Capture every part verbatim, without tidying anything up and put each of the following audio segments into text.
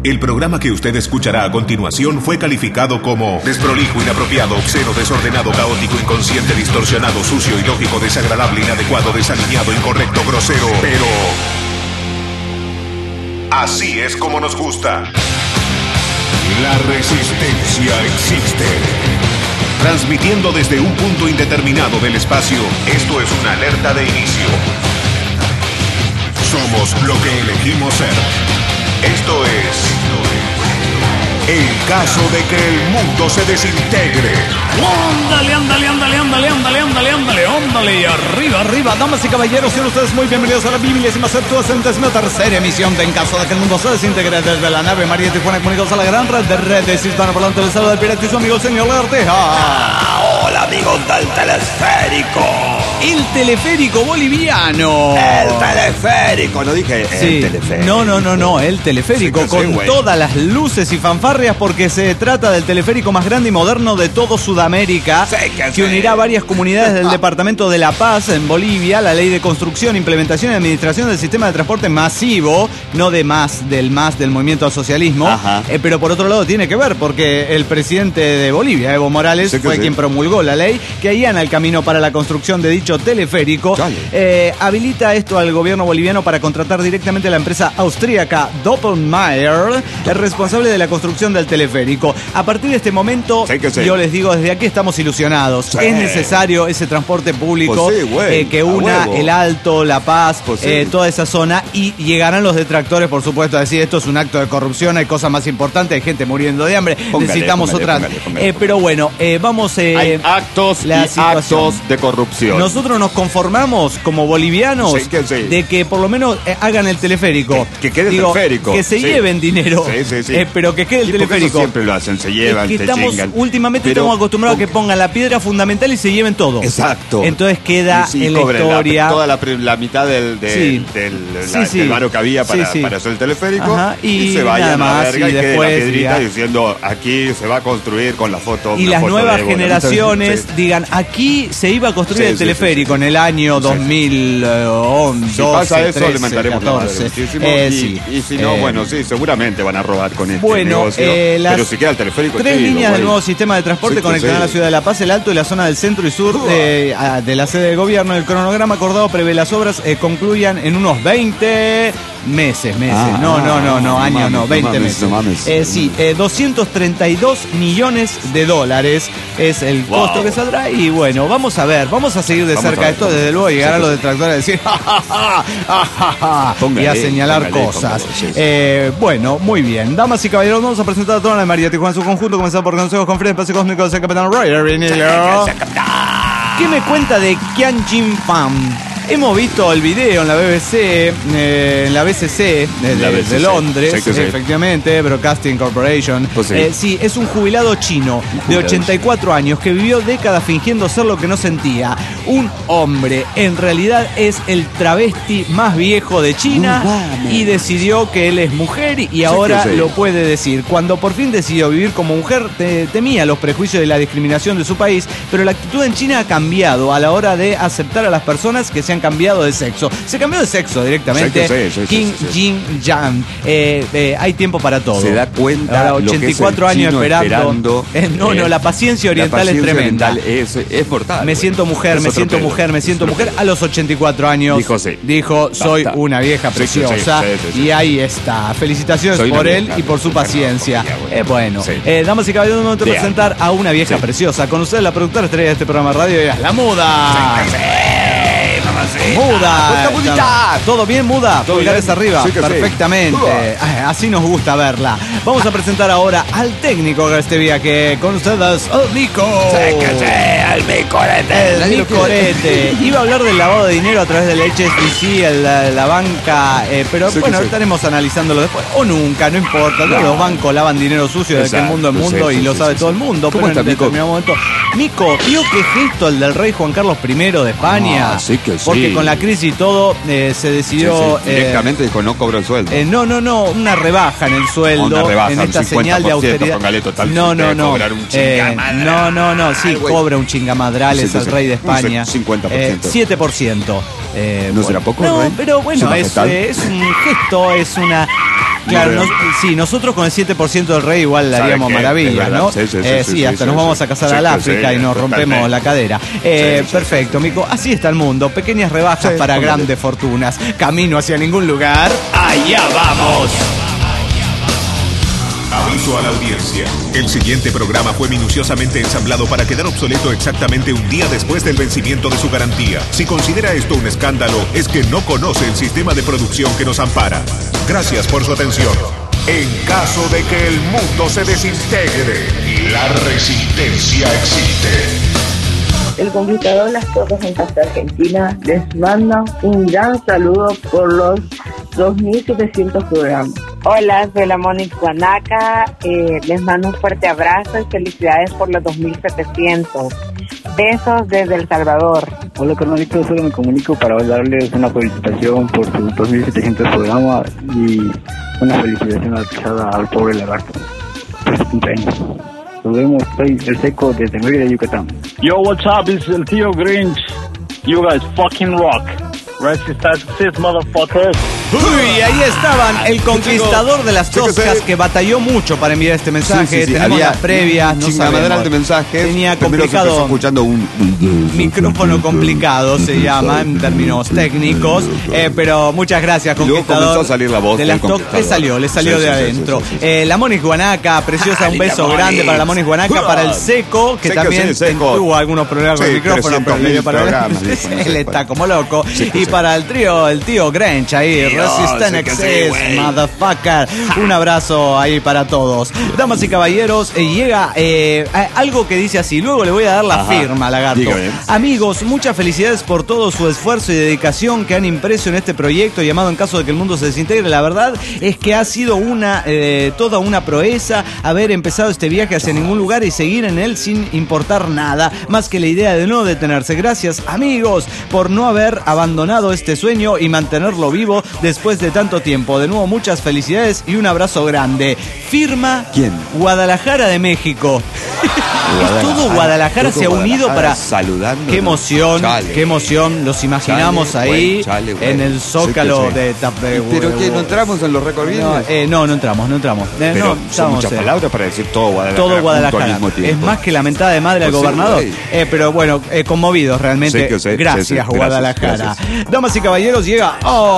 El programa que usted escuchará a continuación fue calificado como desprolijo, inapropiado, obsceno, desordenado, caótico, inconsciente, distorsionado, sucio, ilógico, desagradable, inadecuado, desalineado, incorrecto, grosero. Pero así es como nos gusta. La resistencia existe. Transmitiendo desde un punto indeterminado del espacio, esto es una alerta de inicio. Somos lo que elegimos ser. Esto es el caso de que el mundo se desintegre. Ándale, ándale, ándale, ándale, ándale, ándale, ándale, ándale. Y arriba, arriba, damas y caballeros, sean ustedes muy bienvenidos a la vigésima septuagésima tercera emisión de En caso de que el mundo se desintegre desde la nave María Tijuana, comunicados a la gran red de redes hispanoparlantes del estado del pirata y su amigo el señor Lagarteja. Ah, hola amigos del telesférico. El teleférico boliviano. El teleférico, no dije el sí. teleférico. No, no, no, no, el teleférico sí, con sí, todas las luces y fanfarrias porque se trata del teleférico más grande y moderno de todo Sudamérica, sí, que, que unirá varias comunidades del departamento de La Paz en Bolivia. La ley de construcción, implementación y administración del sistema de transporte masivo, no de más, del más del movimiento al socialismo, eh, pero por otro lado tiene que ver porque el presidente de Bolivia, Evo Morales, sí, fue sí. quien promulgó la ley que allana el camino para la construcción de dicho teleférico. Eh, habilita esto al gobierno boliviano para contratar directamente a la empresa austríaca Doppelmayr, el responsable de la construcción del teleférico. A partir de este momento, sí sí. yo les digo, desde aquí estamos ilusionados. Sí. Es necesario ese transporte público pues sí, eh, que una el Alto, La Paz, pues sí. eh, toda esa zona, y llegarán los detractores, por supuesto, a decir esto es un acto de corrupción, hay cosas más importantes, hay gente muriendo de hambre, póngale, necesitamos póngale, otras. Póngale, póngale. Eh, pero bueno, eh, vamos... Eh, hay actos y actos de corrupción. Nosotros nos conformamos como bolivianos sí, que sí. de que por lo menos eh, hagan el teleférico. Que, que quede Digo, el teleférico. Que se sí. lleven dinero. Sí, sí, sí. Eh, pero que quede el teleférico. Siempre lo hacen, se llevan, es que se estamos, chingan. Últimamente pero, estamos acostumbrados a que pongan la piedra fundamental y se lleven todo. Exacto. Entonces queda sí, sí, en la historia. La, toda la, la mitad del, de, sí. del, sí, la, sí. del varo que había para, sí, sí. para hacer el teleférico. Ajá, y, y se vayan a la verga y, y quede la piedrita ya. diciendo aquí se va a construir con la foto. Y las foto nuevas de generaciones sí. digan aquí se iba a construir sí, el teleférico sí, sí, sí. en el año dos mil once. Si pasa eso, trece, le mandaremos catorce. La madre eh, y, sí. y si no, eh, bueno, sí, seguramente van a robar con este bueno, negocio. Eh, pero si queda el teleférico tres chido, líneas güey. del nuevo sistema de transporte sí, conectarán sí. la ciudad de La Paz, el Alto y la zona del centro y sur uh. de, de la sede del gobierno. El cronograma acordado prevé las obras eh, concluyan en unos veinte meses, meses. Ah, no, no, no, no, años no, veinte meses. No mames. Eh, sí, eh, doscientos treinta y dos millones de dólares es el wow. costo que saldrá. Y bueno, vamos a ver, vamos a seguir de vamos cerca esto. Desde luego llegarán los detractores a decir ja, ja, ja, ja, ja, ja, póngale, y a señalar póngale, cosas. Póngale, sí, sí. Eh, bueno, muy bien. Damas y caballeros, vamos a presentar a toda la María Tijuana en su conjunto, comenzando por consejos, conferencias, espacio cósmico del Capitán Ryder Vinilo. ¿Qué me cuenta de Qian Jin Pham? Hemos visto el video en la B B C, eh, en la B C C de, de, B C C. de Londres, sí, sí. efectivamente, Broadcasting Corporation. Pues sí. Eh, sí, es un jubilado chino de ochenta y cuatro años que vivió décadas fingiendo ser lo que no sentía. Un hombre, en realidad es el travesti más viejo de China y decidió que él es mujer y sí, ahora sí. lo puede decir. Cuando por fin decidió vivir como mujer, te, temía los prejuicios y la discriminación de su país, pero la actitud en China ha cambiado a la hora de aceptar a las personas que se han cambiado de sexo. Se cambió de sexo directamente. Sí, sí, sí, Kim sí, sí, sí. Jin Yang. Eh, eh, hay tiempo para todo. Se da cuenta. Ahora, ochenta y cuatro años esperando. esperando eh, no, eh, no, la paciencia oriental la paciencia es tremenda. Oriental es, es mortal. Me wey. siento mujer, es me siento pedo. mujer, me siento mujer. A los ochenta y cuatro años dijo, sí. dijo soy Basta. una vieja preciosa. Sí, sí, sí, sí, sí. Y ahí está. Felicitaciones soy por él vieja, y por su paciencia. No, eh, bueno, sí. eh, damas y caballeros, vamos a presentar a una vieja sí. preciosa. Con ustedes la productora estrella de este programa de radio es La Muda. Sí, sí. Muda, Mudita. ¿Todo bien, Muda? Pulgares arriba, sí perfectamente. Sí. Así nos gusta verla. Vamos a presentar ahora al técnico de este viaje. Con ustedes, el Mico. Sí, que sí, el Micorete. El Micorete. Iba a hablar del lavado de dinero a través del H S B C, el, la, la banca, eh, pero sí, bueno, sí. estaremos analizándolo después. O nunca, no importa. No. Los bancos lavan dinero sucio desde que el mundo es mundo sí, y sí, lo sí, sabe sí, todo sí. el mundo. Pero en determinado momento. Mico, ¿vio qué gesto el del rey Juan Carlos primero de España? Ah, sí que sí. Porque con la crisis y todo eh, se decidió... Sí, sí. Directamente eh, dijo, no cobro el sueldo. Eh, no, no, no, una rebaja en el sueldo. Una rebaja, en esta señal de austeridad. Total, no, no, no. Un eh, no, no, no, sí, wey. cobra un chingamadral, es el rey de España. cincuenta por ciento. Eh, siete por ciento. Eh, ¿No bueno. será poco, No, rey? pero bueno, es, es un gesto, es una... Claro, no, sí, nosotros con el siete por ciento del rey igual le haríamos maravillas, ¿no? Sí, sí, eh, sí, sí, sí hasta sí, nos sí, vamos a casar sí, al África sí, y nos rompemos totalmente. La cadera. Eh, sí, sí, perfecto, sí. Mico. Así está el mundo. Pequeñas rebajas sí, para grandes de fortunas. Camino hacia ningún lugar. ¡Allá vamos! Aviso a la audiencia. El siguiente programa fue minuciosamente ensamblado para quedar obsoleto exactamente un día después del vencimiento de su garantía. Si considera esto un escándalo, es que no conoce el sistema de producción que nos ampara. Gracias por su atención. En caso de que el mundo se desintegre, la resistencia existe. El Conquistador Las Torres en Casa Argentina les manda un gran saludo por los dos mil setecientos programas. Hola, soy la Mónica Guanaca, eh, les mando un fuerte abrazo y felicidades por los dos mil setecientos. Besos desde El Salvador. Hola carnalito, solo me comunico para darles una felicitación por sus dos mil setecientos programas y una felicitación alzada al pobre lagarto por su cumpleaños. Nos vemos, soy El Seco desde Mérida, Yucatán. Yo, what's up? It's El Tío Grinch. You guys fucking rock. Resistance, motherfuckers. Uy, ahí estaban, el conquistador de las toscas que batalló mucho para enviar este mensaje. Sí, sí, sí. Tenemos las previas, no sabemos. De mensajes. Tenía complicado. Escuchando un micrófono complicado se llama en términos técnicos, eh, pero muchas gracias, conquistador. Luego comenzó a salir la voz de las toscas. Le salió, le salió sí, de sí, adentro. Sí, sí, sí. Eh, la Mónica Guanaca, preciosa, ah, un beso grande para la Mónica Guanaca, para el Seco, que Seco, también sí, tuvo algunos problemas sí, con el micrófono, pero le dio para él. Él está como loco. Sí, y sí. Para el trío, el tío Grinch ahí, Resistance. Sí, motherfucker. Un abrazo ahí para todos. Damas y caballeros, eh, llega eh, algo que dice así. Luego le voy a dar la Ajá. firma, lagarto. Dígame. Amigos, muchas felicidades por todo su esfuerzo y dedicación que han impreso en este proyecto llamado En Caso de que el Mundo se desintegre. La verdad es que ha sido una eh, toda una proeza haber empezado este viaje hacia ningún lugar y seguir en él sin importar nada, más que la idea de no detenerse. Gracias, amigos, por no haber abandonado este sueño y mantenerlo vivo después de tanto tiempo. De nuevo, muchas felicidades y un abrazo grande. Firma ¿Quién? Guadalajara de México. Es todo Guadalajara todo se ha unido Guadalajara para saludando. Qué emoción, chale, qué emoción. Los imaginamos chale, ahí güey, chale, güey. En el Zócalo sí, de Tapé. Pero que no entramos en los recorridos. No, eh, no, no entramos, no entramos. Eh, Pero no, son muchas eh, palabras para decir todo Guadalajara. Todo Guadalajara. Es más que la mentada de madre pues al gobernador. Sí, eh, pero bueno, eh, conmovidos realmente. Sí, sí, gracias, sí, sí. Guadalajara. Gracias, gracias. Damas y caballeros, llega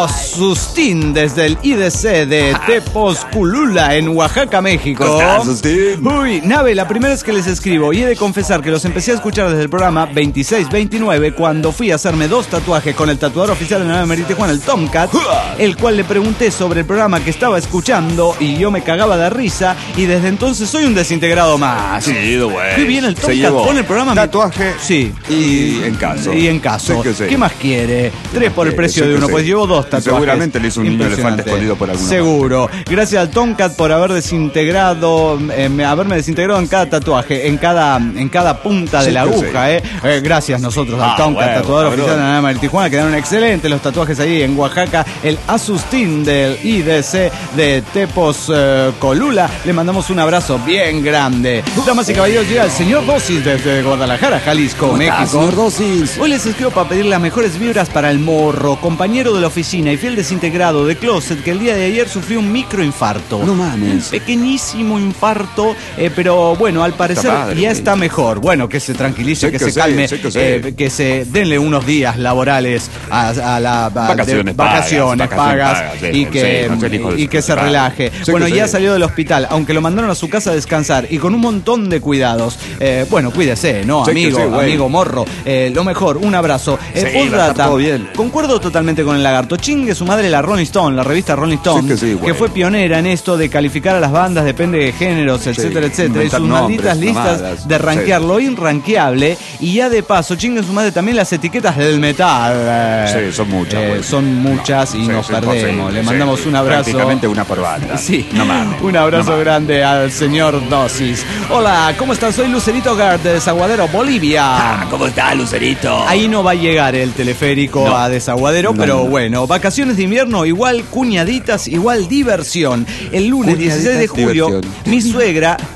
Asustín desde el I D C de Tepozculula en Oaxaca, México. ¿Cómo estás, Asustín? Uy, nave, la primera vez que les escribo y he de confesar que los empecé a escuchar desde el programa veintiséis veintinueve cuando fui a hacerme dos tatuajes con el tatuador oficial de la nave Mérida Tijuana, el Tomcat, el cual le pregunté sobre el programa que estaba escuchando y yo me cagaba de risa y desde entonces soy un desintegrado más. Sí, güey. Qué bien el Tomcat pone el programa. Tatuaje. Sí. Y en caso. Y en caso. Sí, sí. ¿Qué más quiere? Tres por el precio sí, de uno, sí. Pues llevo dos tatuajes. Seguramente le hizo un niño elefante escondido por alguna Seguro. Parte. Gracias al Tomcat por haber desintegrado, eh, haberme desintegrado en cada tatuaje, en cada, en cada punta de sí, la aguja, sí. eh. eh. Gracias nosotros al ah, Tomcat, bueno, tatuador bueno, oficial de la nave Tijuana. Quedaron excelentes los tatuajes ahí en Oaxaca. El Asustín del I D C de Tepozculula. Le mandamos un abrazo bien grande. Damas y caballeros, llega el señor Dosis desde Guadalajara, Jalisco, México. Señor Dosis. Hoy les escribo para pedir las mejores vibras para el Morro, compañero de la oficina y fiel desintegrado de Closet, que el día de ayer sufrió un microinfarto. No mames. Un pequeñísimo infarto, eh, pero bueno, al parecer padre, ya está mejor. Bueno, que se tranquilice, que, que se sé, calme, que, eh, que se denle unos días laborales a, a la a, vacaciones, de, vacaciones pagas, pagas, pagas sí, y que, sí, no y que se relaje. Sí, bueno, ya sí. Salió del hospital, aunque lo mandaron a su casa a descansar y con un montón de cuidados. Eh, bueno, cuídese, ¿no? Sí, amigo, sí, amigo Morro. Eh, lo mejor, un abrazo. Eh, sí, data, todo bien. Concuerdo totalmente con el lagarto. Chingue su madre la Rolling Stone, la revista Rolling Stone, sí, que, sí, que fue pionera en esto de calificar a las bandas, depende de géneros, etcétera, sí, etcétera. Y sus malditas listas mamadas, de rankear sí. Lo irranqueable. Y ya de paso, chingue su madre también las etiquetas del metal. Sí, son muchas. Eh, son muchas no, y sí, nos sí, perdemos. Sí, Le mandamos sí, un abrazo. Prácticamente una por banda. Sí, no mames. Un abrazo no grande al señor Dosis. Hola, ¿cómo están? Soy Lucerito Gard de Desaguadero, Bolivia. Ah, ¿cómo está, Lucerito? Ahí no va a llegar el teleférico no. a Desaguadero, no, pero no. Bueno, vacaciones de invierno, igual cuñaditas, igual diversión. El lunes dieciséis de julio, diversión. Mi suegra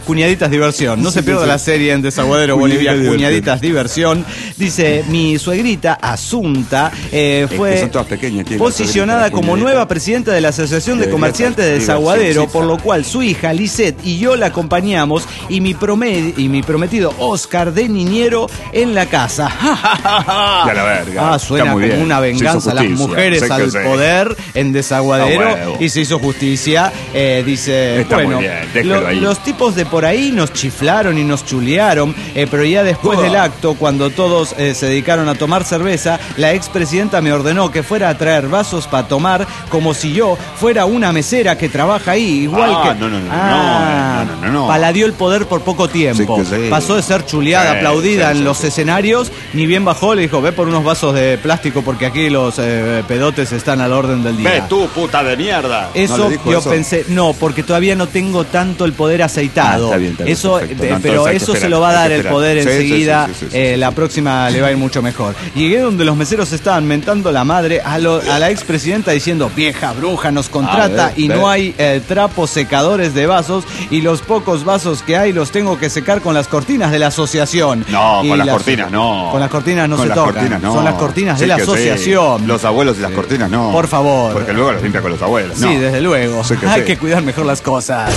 Cuñaditas Diversión. No sí, se pierda sí, la serie en Desaguadero Bolivia, Cuñaditas Diversión. Dice, mi suegrita Asunta eh, fue es pequeñas, posicionada como nueva presidenta de la Asociación de Comerciantes de Desaguadero, por lo cual su hija Lisette y yo la acompañamos y mi, promed, y mi prometido Oscar de niñero en la casa. Ya la verga. Ah, suena como una venganza a las mujeres sé al poder en Desaguadero no, y se hizo justicia. Eh, dice, está bueno, lo, los tipos de por ahí nos chiflaron y nos chulearon, eh, pero ya después oh. del acto, cuando todos eh, se dedicaron a tomar cerveza, la expresidenta me ordenó que fuera a traer vasos para tomar, como si yo fuera una mesera que trabaja ahí, igual ah, que... No, no, no, ah, no, no, no, no. Paladió el poder por poco tiempo. Sí, sí. Pasó de ser chuleada, sí, aplaudida sí, en sí, los sí. escenarios, ni bien bajó, le dijo, ve por unos vasos de plástico porque aquí los eh, pedotes están al orden del día. Ve tú, puta de mierda. Eso ¿No yo eso? pensé, no, porque todavía no tengo tanto el poder aceitado. Ah, está bien, está bien, eso, eh, no, pero eso se lo va a dar el poder sí, enseguida. Sí, sí, sí, sí, eh, sí, la sí. próxima le va a ir mucho mejor. Llegué donde los meseros estaban mentando la madre a, lo, a la expresidenta diciendo, vieja bruja, nos contrata ah, ve, y ve. no hay eh, trapos secadores de vasos y los pocos vasos que hay los tengo que secar con las cortinas de la asociación. No, y con las, las cortinas no. Con las cortinas no con se las tocan. Cortinas, no. Son las cortinas sí, de la asociación. Sí. Los abuelos y las sí. cortinas no. Por favor. Porque luego las limpia con los abuelos. Sí, no. desde luego. Sí que hay sí. que cuidar mejor las cosas.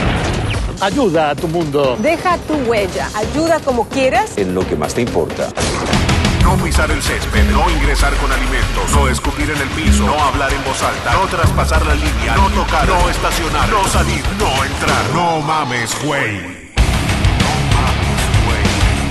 Ayuda a tu mundo. Deja tu huella. Ayuda como quieras. En lo que más te importa. No pisar el césped, no ingresar con alimentos, no escupir en el piso, no hablar en voz alta, no traspasar la línea, no tocar, no estacionar, no salir, no entrar. No mames, güey. No mames, güey.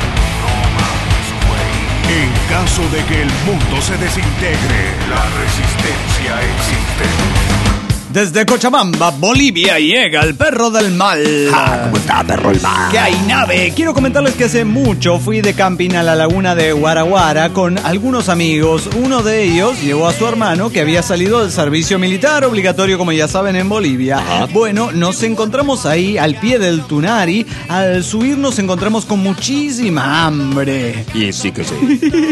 No mames, güey. En caso de que el mundo se desintegre, la resistencia existe. Desde Cochabamba, Bolivia, llega el perro del mal. Ah, ¿cómo está, perro del mal? ¿Qué hay, nave? Quiero comentarles que hace mucho fui de camping a la laguna de Guaraguara con algunos amigos. Uno de ellos llevó a su hermano que había salido del servicio militar obligatorio, como ya saben, en Bolivia. Ajá. Bueno, nos encontramos ahí al pie del Tunari. Al subir nos encontramos con muchísima hambre. Y sí que sí.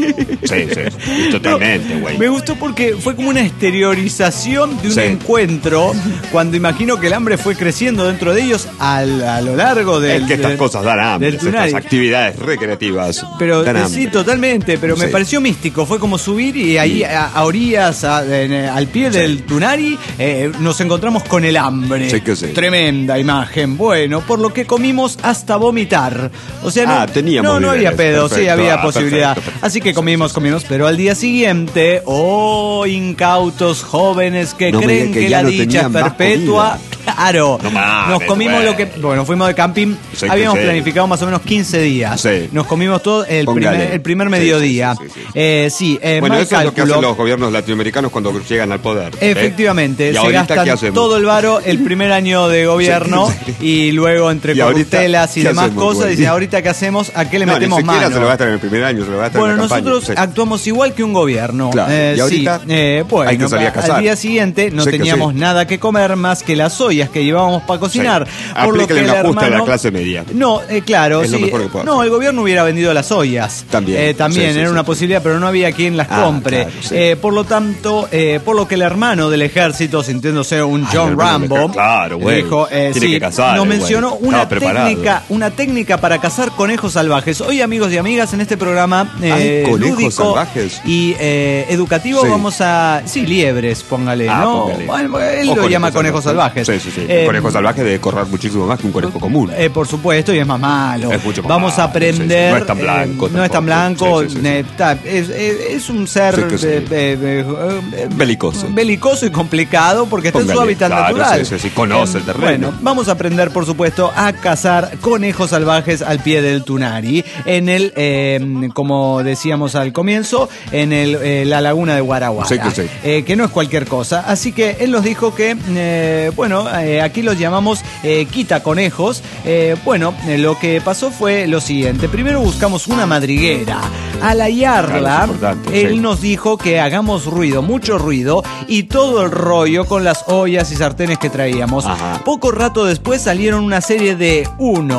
Sí, sí. Totalmente, güey. No, me gustó porque fue como una exteriorización de un sí. encuentro. Cuando imagino que el hambre fue creciendo dentro de ellos al, a lo largo del... Es que estas del, cosas dan hambre, estas actividades recreativas pero dan sí, hambre. totalmente, pero sí. me pareció místico. Fue como subir y ahí sí. a, a orillas, a, en, al pie sí. del Tunari, eh, nos encontramos con el hambre. Sí que sí. Tremenda imagen. Bueno, por lo que comimos hasta vomitar. O sea, no, ah, teníamos no, no había pedo, perfecto. sí había ah, posibilidad. Perfecto, perfecto. Así que comimos, comimos, pero al día siguiente, oh, incautos jóvenes que no creen que, que la dicha es perpetua. Claro, no mames, nos comimos güey. lo que... Bueno, fuimos de camping, sí, habíamos sí. planificado más o menos quince días. Sí. Nos comimos todo el primer, el primer mediodía. Sí, sí, sí, sí. Eh, sí eh, bueno, eso cálculo. es lo que hacen los gobiernos latinoamericanos cuando llegan al poder. Efectivamente, ¿eh? se gastan todo el varo el primer año de gobierno sí, sí. y luego entre corruptelas y, y demás hacemos, cosas, dicen, ahorita ¿qué hacemos? ¿A qué le no, metemos mano? Se lo gastan en el primer año, se lo gastan bueno, en la nosotros campaña. actuamos igual que un gobierno. Claro. Eh, y ahorita sí. eh, bueno, hay que salir a cazar. Al día siguiente no sé teníamos nada que comer más que las ollas que llevábamos para cocinar. Sí. Por lo que el ajuste hermano, a la clase media. No, eh, claro, es sí. Lo mejor que puedo no, hacer. El gobierno hubiera vendido las ollas. También. Eh, también sí, sí, era sí, una sí. posibilidad, pero no había quien las ah, compre. Claro, sí. eh, por lo tanto, eh, por lo que el hermano del ejército, sintiéndose un John Ay, Rambo, claro, güey. dijo, eh, Tiene sí, que cazar, nos mencionó una preparado. técnica, una técnica para cazar conejos salvajes. Hoy, amigos y amigas, en este programa eh, Ay, conejos lúdico salvajes. y eh, educativo sí. vamos a, sí, liebres, póngale, ah, ¿no? Póngale. Bueno, él o lo llama conejos salvajes. salvajes. Sí, sí, sí. Eh, un conejo salvaje debe correr muchísimo más que un conejo común. Eh, por supuesto, y es más malo. Es mucho más Vamos malo, a aprender. Sí, sí. No es tan blanco. Eh, no es tan blanco. Sí, sí, sí, sí. Eh, ta, es, es, es un ser sí, sí. eh, eh, eh, belicoso. Belicoso y complicado porque está Póngale, en su hábitat claro, natural. Sí, sí, sí. Conoce eh, el terreno. Bueno, vamos a aprender, por supuesto, a cazar conejos salvajes al pie del Tunari. En el, eh, como decíamos al comienzo, en el, eh, la laguna de Guaraguara. Sí, sí. Eh, que no es cualquier cosa. Así que él nos dijo que, eh, bueno, eh, aquí los llamamos eh, quita conejos. Eh, bueno, eh, lo que pasó fue lo siguiente. Primero buscamos una madriguera. Al hallarla, claro, él sí. nos dijo que hagamos ruido, mucho ruido, y todo el rollo con las ollas y sartenes que traíamos. Ajá. Poco rato después salieron una serie de uno,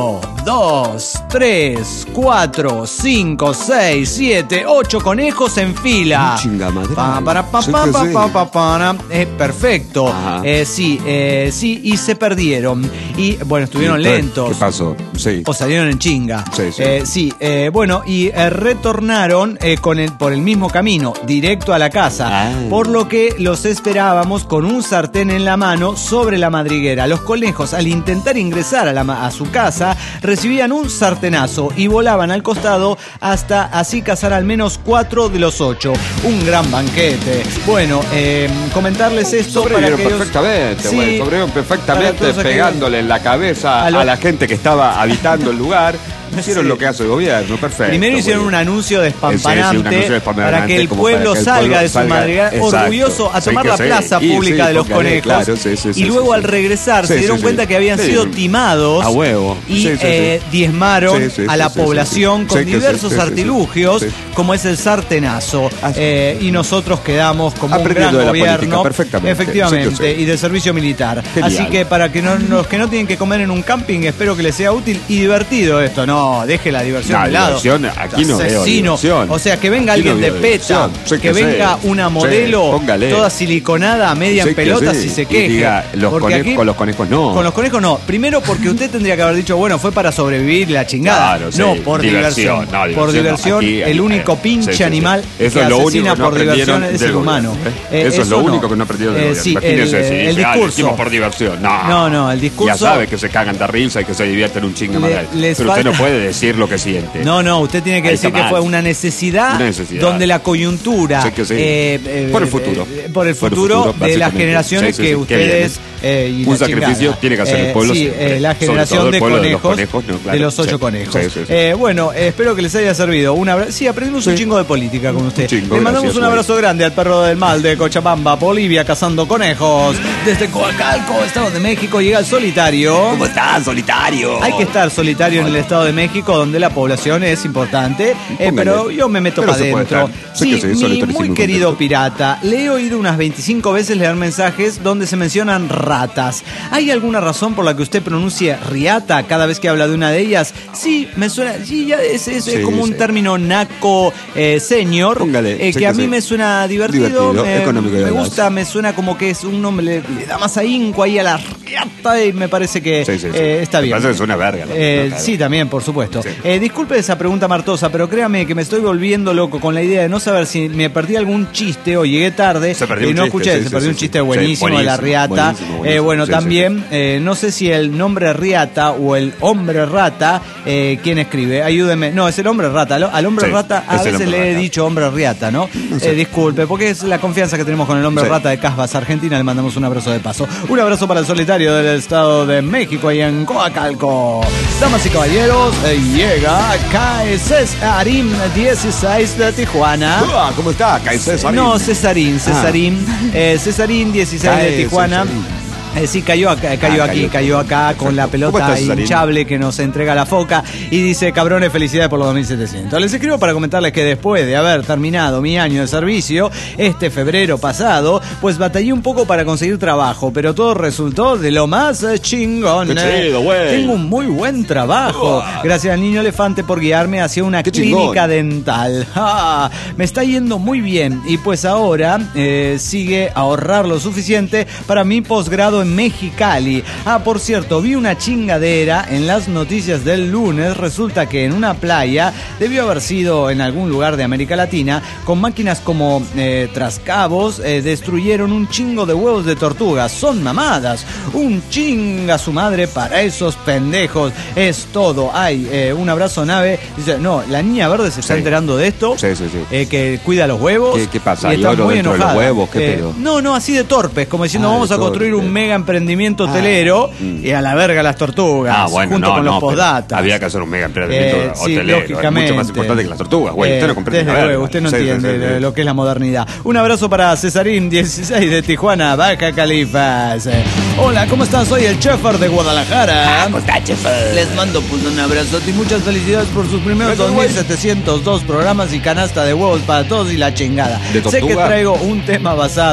dos, tres, cuatro, cinco, seis, siete, ocho conejos en fila. Chingamadre. Pa, para, pa, pa, pa, pa, pa, pa, eh, perfecto. Eh, sí, eh, sí, y se perdieron. Y bueno, estuvieron ¿Qué, lentos. ¿Qué pasó? Sí. O salieron en chinga. Sí, sí. Eh, sí, eh, bueno, y eh, retornaron eh, con el, por el mismo camino, directo a la casa. Ah. Por lo que los esperábamos con un sartén en la mano sobre la madriguera. Los conejos, al intentar ingresar a, la, a su casa, recibían un sartenazo y volaban al costado hasta así cazar al menos cuatro de los ocho. Un gran banquete. Bueno, eh, comentarles esto para que perfectamente, sí, güey. Sobrevivieron perfectamente pegándole en la cabeza a, lo... a la gente que estaba habitando el lugar. Hicieron sí. lo que hace el gobierno, perfecto. Primero hicieron güey. un anuncio despampanante, sí, sí, un anuncio despampanante para que el pueblo para que el salga pueblo de su salga, madriguera orgulloso a tomar sí, la sí. plaza y, pública sí, de los póngale, conejos. Claro, sí, sí, y sí, luego sí, al regresar sí, se dieron sí, cuenta sí. que habían sí. sido timados a huevo. y sí, sí, eh, sí. diezmaron sí, sí, a la sí, población sí, sí. con sí, diversos sí, sí, artilugios, sí, sí. como es el sartenazo. Eh, y nosotros quedamos como un gran de la gobierno, política, efectivamente, sí, sí. y del servicio militar. Genial. Así que para que no, los que no tienen que comer en un camping, espero que les sea útil y divertido esto. No, deje la diversión no, de lado. Diversión, aquí no veo diversión. O sea, que venga aquí alguien no de PETA, que, que venga sé. una modelo sí, toda siliconada, media sí, en pelotas sí. y se queje. Y diga, los conejos, aquí, con los conejos no. Con los conejos no. Primero porque usted tendría que haber dicho, bueno, fue para sobrevivir la chingada. Claro, sí. No, por diversión. diversión. No, diversión por diversión, no. Aquí, el único pinche sí, sí, animal sí. Eso que es lo asesina único que no por diversión es el humano. Eh, eso, eso es lo no. único que no aprendieron del eh, gobierno. Sí, Imagínense el, si el dice, discurso. Ah, por diversión. No, no, no, el discurso. Ya sabe que se cagan de risa y que se divierten un chingo madre. Pero falta... usted no puede decir lo que siente. No, no, usted tiene que Ahí decir que fue una necesidad, una necesidad donde la coyuntura. Sí que sí. eh, eh, por el futuro. Eh, por el futuro, por el futuro de las generaciones sí, sí, sí, que ustedes. Eh, un sacrificio chingada. Tiene que hacer el pueblo. Eh, sí, eh, la generación de conejos, de los, conejos no, claro. de los ocho sí, conejos. Sí, sí, sí. Eh, bueno, eh, espero que les haya servido. Un abra... Sí, aprendimos sí. un chingo de política con usted. Le mandamos un abrazo grande al perro del mal de Cochabamba, Bolivia, cazando conejos. Desde Coacalco, Estado de México, llega el solitario. ¿Cómo estás, solitario? Hay que estar solitario en el Estado de México, donde la población es importante. Eh, pero yo me meto para adentro. Sí, sí mi muy querido contento. Pirata, le he oído unas veinticinco veces leer mensajes donde se mencionan ratas. ¿Hay alguna razón por la que usted pronuncie riata cada vez que habla de una de ellas? Sí, me suena. Sí, ya es, es, sí, es como sí. un término naco eh, senior. Póngale, eh, que que a mí sí. me suena divertido. divertido me, económico me gusta, me suena como que es un nombre, le, le da más ahínco ahí a la riata y me parece que sí, sí, sí. Eh, está bien. Me parece que es una verga. ¿no? Eh, no, sí, también, por supuesto. Sí. Eh, disculpe esa pregunta martosa, pero créame que me estoy volviendo loco con la idea de no saber si me perdí algún chiste o llegué tarde. Se perdió y un no chiste, escuché, sí, se sí, perdió sí, un chiste sí, buenísimo, buenísimo de la riata. buenísimo, buenísimo. Eh, bueno, Sí, también, sí. Eh, no sé si el nombre riata o el hombre rata, eh, ¿quién escribe? Ayúdeme. No, es el hombre rata. Al hombre sí, rata a veces le he rata. dicho hombre riata, ¿no? no sé. eh, disculpe, porque es la confianza que tenemos con el hombre sí. rata de Casbas, Argentina. Le mandamos un abrazo de paso. Un abrazo para el solitario del Estado de México y en Coacalco. Damas y caballeros, eh, llega K S Cesarín dieciséis de Tijuana. Uh, ¿Cómo está? K S Cesarín. No, Cesarín, Cesarín. Ah. Eh, Cesarín dieciséis de Tijuana. Eh, sí, cayó acá, cayó ah, aquí, cayó, cayó acá perfecto. Con la pelota hinchable que nos entrega la foca y dice, cabrones, felicidades por los dos mil setecientos. Les escribo para comentarles que después de haber terminado mi año de servicio, este febrero pasado, pues batallé un poco para conseguir trabajo, pero todo resultó de lo más chingón. Qué chido, güey. Tengo un muy buen trabajo. Gracias al niño elefante por guiarme hacia una Qué clínica chingón. dental. Ah, me está yendo muy bien y pues ahora eh, sigue a ahorrar lo suficiente para mi posgrado en Mexicali. Ah, por cierto, vi una chingadera en las noticias del lunes. Resulta que en una playa, debió haber sido en algún lugar de América Latina, con máquinas como eh, trascabos, eh, destruyeron un chingo de huevos de tortugas. Son mamadas. Un chinga su madre para esos pendejos. Es todo. Ay, eh, un abrazo, nave. Dice, no, la niña verde se está sí. enterando de esto. Sí, sí, sí. Eh, que cuida los huevos. ¿Qué, qué pasa? Y está muy dentro enojada. De los huevos? ¿Qué eh, pedo? No, no, así de torpes, como diciendo, ah, vamos a construir un mega emprendimiento hotelero ah, y a la verga las tortugas, ah, bueno, junto no, con no, los postdatas. Había que hacer un mega emprendimiento eh, hotelero, sí, es mucho más importante que las tortugas, güey. Eh, usted no comprende nada. Luego, usted no sí, entiende sí, sí, sí. lo que es la modernidad. Un abrazo para Cesarín dieciséis de Tijuana, Baja California. Hola, ¿cómo están? Soy el Chefer de Guadalajara. ¿Cómo está, Chefer? Les mando pues un abrazo y muchas felicidades por sus primeros dos mil setecientos dos programas y canasta de huevos para todos y la chingada. Sé que traigo un tema basado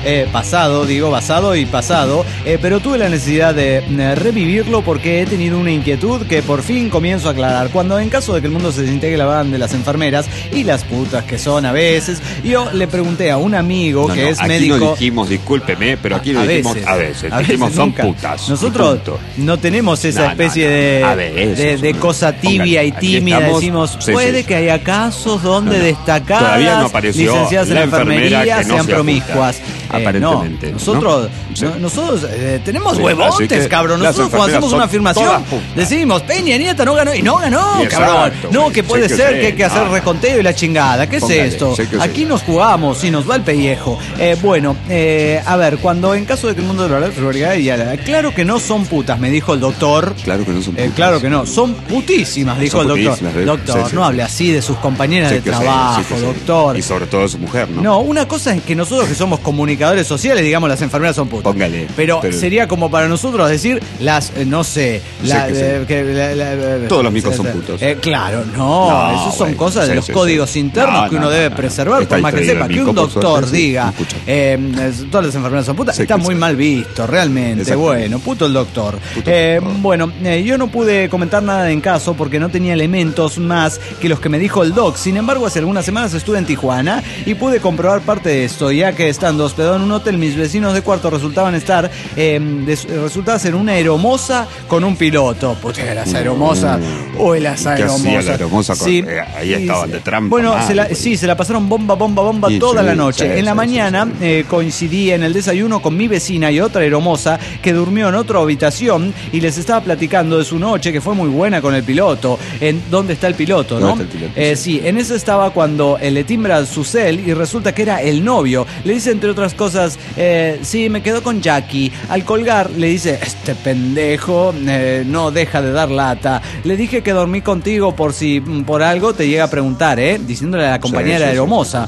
eh, pasado, digo, basado y pasado, eh, pero tuve la necesidad de eh, revivirlo porque he tenido una inquietud que por fin comienzo a aclarar. Cuando en caso de que el mundo se desintegre la banda de las enfermeras y las putas que son a veces, yo le pregunté a un amigo no, que no, es aquí médico. No dijimos, discúlpeme, pero aquí no a dijimos veces, a veces, a dijimos veces son nunca. putas. Nosotros no tenemos esa no, especie no, no. de, A veces, de, de cosa tibia póngale, y tímida. estamos, Decimos, sí, puede sí, que haya casos donde no, no. destacadas Todavía no apareció licenciadas en la enfermería enfermera que no sean sea promiscuas. puta. Eh, Aparentemente. No, nosotros, ¿no? Sí. no, nosotros eh, tenemos Sí, huevotes, cabrón. Nosotros cuando hacemos una afirmación decimos, Peña Nieto no ganó y no ganó, y cabrón. exacto, no, que puede sí, ser sí. que hay que hacer Ah. reconteo y la chingada. ¿Qué Póngale, es esto? sí que Aquí sí. nos jugamos y nos va el pellejo. Eh, bueno, eh, a ver, cuando en caso de que el mundo de la realidad y ya, claro que no son putas, me dijo el doctor. Claro que no son putas. Eh, claro que no, son putísimas, dijo Son el doctor. putísimas, ¿eh? Doctor, Sí, sí, no sí. hable así de sus compañeras Sí de que sí, trabajo, sí que sí. doctor. Y sobre todo de su mujer, ¿no? No, una cosa es que nosotros que somos comunicadores sociales, digamos, las enfermeras son putas. Póngale. Pero, pero- sería como para nosotros decir las, eh, no sé, la, Sí que sí. eh, que la- la- la- Todos los micos eh, son eh, putos. eh, claro, no, No, esas son bueno, cosas de sí, los sí, códigos sí. internos No, que uno no, debe no, no. preservar, Está por más que distraído sepa. el Que mico, un por doctor suerte, sí. diga, Escucha. eh, todas las enfermeras son putas, Sí está que muy sí. mal visto, realmente. Exacto. Bueno, puto el doctor. Puto Eh, doctor. bueno, eh, yo no pude comentar nada en caso porque no tenía elementos más que los que me dijo el doc. Sin embargo, hace algunas semanas estuve en Tijuana y pude comprobar parte de esto, ya que estando hospedado en un hotel, mis vecinos de cuarto resultaban estar, eh, de- resultaba ser una aeromoza con un piloto. Puta, las aeromosas. Uy, las ¿Qué hacía aeromosas. la aeromoza con- Sí. eh, ahí Y estaban se- de trampa Bueno, mal, se la- güey. sí, se la pasaron bomba, bomba, bomba Sí, toda sí, la noche. sí, en la sí, mañana sí, sí. eh, coincidí en el desayuno con mi vecina y otra aeromoza que durmió en otra habitación y les estaba platicando de su noche que fue muy buena con el piloto. En dónde está el piloto, ¿no? ¿Dónde está el piloto? Eh, sí, en eso estaba cuando eh, le timbra su cel y resulta que era el novio. Le dice entre otras cosas, eh, sí, me quedo con Jackie. Al colgar le dice, este pendejo eh, no deja de dar lata. Le dije que dormí contigo por si mm, por algo te llega a preguntar, ¿eh? Diciéndole a la compañera Sí, sí, sí. aeromosa.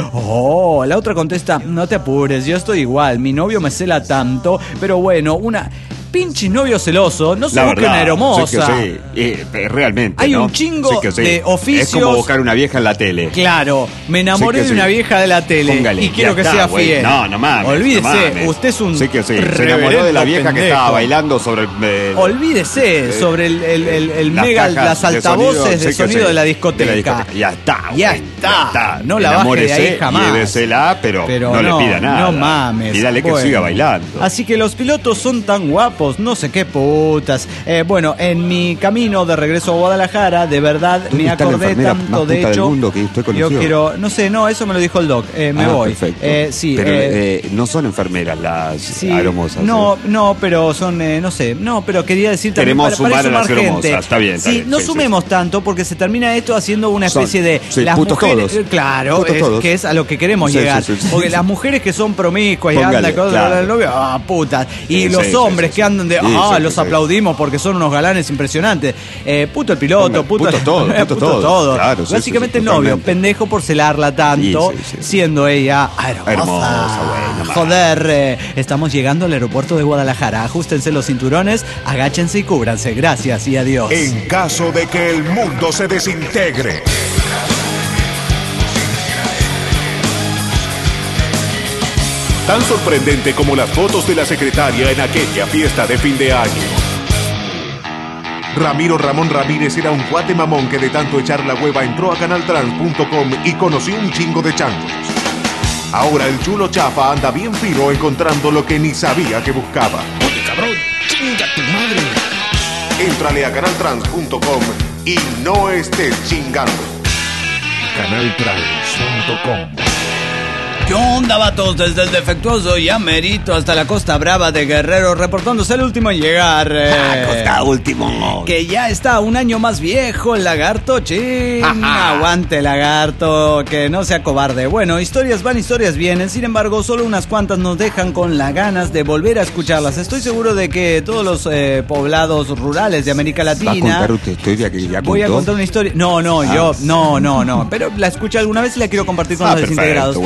Oh, la otra contesta, no te apures, yo estoy igual, mi novio me cela tanto, pero bueno, una... Pinche novio celoso, no se La busque verdad, una aeromoza. sí que sí. Eh, eh, realmente, Hay ¿no? un chingo Sí que sí. de oficios. Es como buscar una vieja en la tele. Claro, me enamoré Sí que de una sí. vieja de la tele Póngale, y quiero ya que está, sea güey. fiel. No, no mames. Olvídese, no mames. usted es un Sí que sí. Se enamoró de reverendo la vieja que pendejo. estaba bailando sobre el. eh, Olvídese eh, sobre el, el, el, el las mega, cajas las de altavoces sonido, de sí que sonido sí, de la discoteca. de la discoteca. Ya está, Ya güey, está. No la baje de ahí Enamórese, jamás. llévesela, pero, Pero no, no, le pida nada. no mames. Pídale que Bueno. siga bailando. Así que los pilotos son tan guapos, no sé qué putas. Eh, bueno, en mi camino de regreso a Guadalajara, de verdad ¿Dónde me está la acordé enfermera tanto, más de puta del hecho. mundo que usted yo conoció? quiero, no sé, no, eso me lo dijo el doc. Eh, me Ah, voy. perfecto. Eh, sí, pero eh, eh, no son enfermeras las Sí, aeromosas. no, ¿eh? no, pero son, eh, no sé, no, pero quería decir también Queremos para, para sumar a las sumar gente. aeromosas, está bien, está sí, bien, no sí, sumemos tanto porque se termina esto haciendo una Son- especie de sí, las putos mujeres, todos. eh, claro, Putos es, todos. que es a lo que queremos Sí, llegar, sí, sí, sí. porque las mujeres que son promiscuas y Póngale, andan con claro. el novio, ah, putas, y Sí, los sí, hombres sí, sí, que andan de, sí, ah, sí, los sí. aplaudimos porque son unos galanes impresionantes, eh, puto el piloto, Póngale, puto, puto todo, eh, puto todo, todo. claro, sí, Básicamente sí, sí, el novio, totalmente. pendejo por celarla tanto, Sí, sí, sí. siendo ella hermosa. Hermosa, güey, no más. Joder, eh, estamos llegando al aeropuerto de Guadalajara. Ajustense los cinturones, agáchense y cúbranse. Gracias y adiós. En caso de que el mundo se desintegre. Tan sorprendente como las fotos de la secretaria en aquella fiesta de fin de año. Ramiro Ramón Ramírez era un cuate mamón que de tanto echar la hueva entró a canal trans punto com y conoció un chingo de changos. Ahora el chulo chafa anda bien fino encontrando lo que ni sabía que buscaba. Oye, cabrón, chinga tu madre. Éntrale a canal trans punto com y no estés chingando. canal trans punto com. ¿Qué onda, vatos? Desde el defectuoso y amerito hasta la Costa Brava de Guerrero, reportándose el último en llegar. Eh, Costa último. Que ya está un año más viejo el lagarto, chin. Aguante, lagarto, que no sea cobarde. Bueno, historias van, historias vienen. Sin embargo, solo unas cuantas nos dejan con las ganas de volver a escucharlas. Estoy seguro de que todos los eh, poblados rurales de América ¿Va a Latina... contar usted historia que ya contó? Voy a contar una historia. No, no, Ah. yo, no, no, no. Pero la escuché alguna vez y la quiero compartir con Ah, los perfecto, desintegrados. güey, véngale.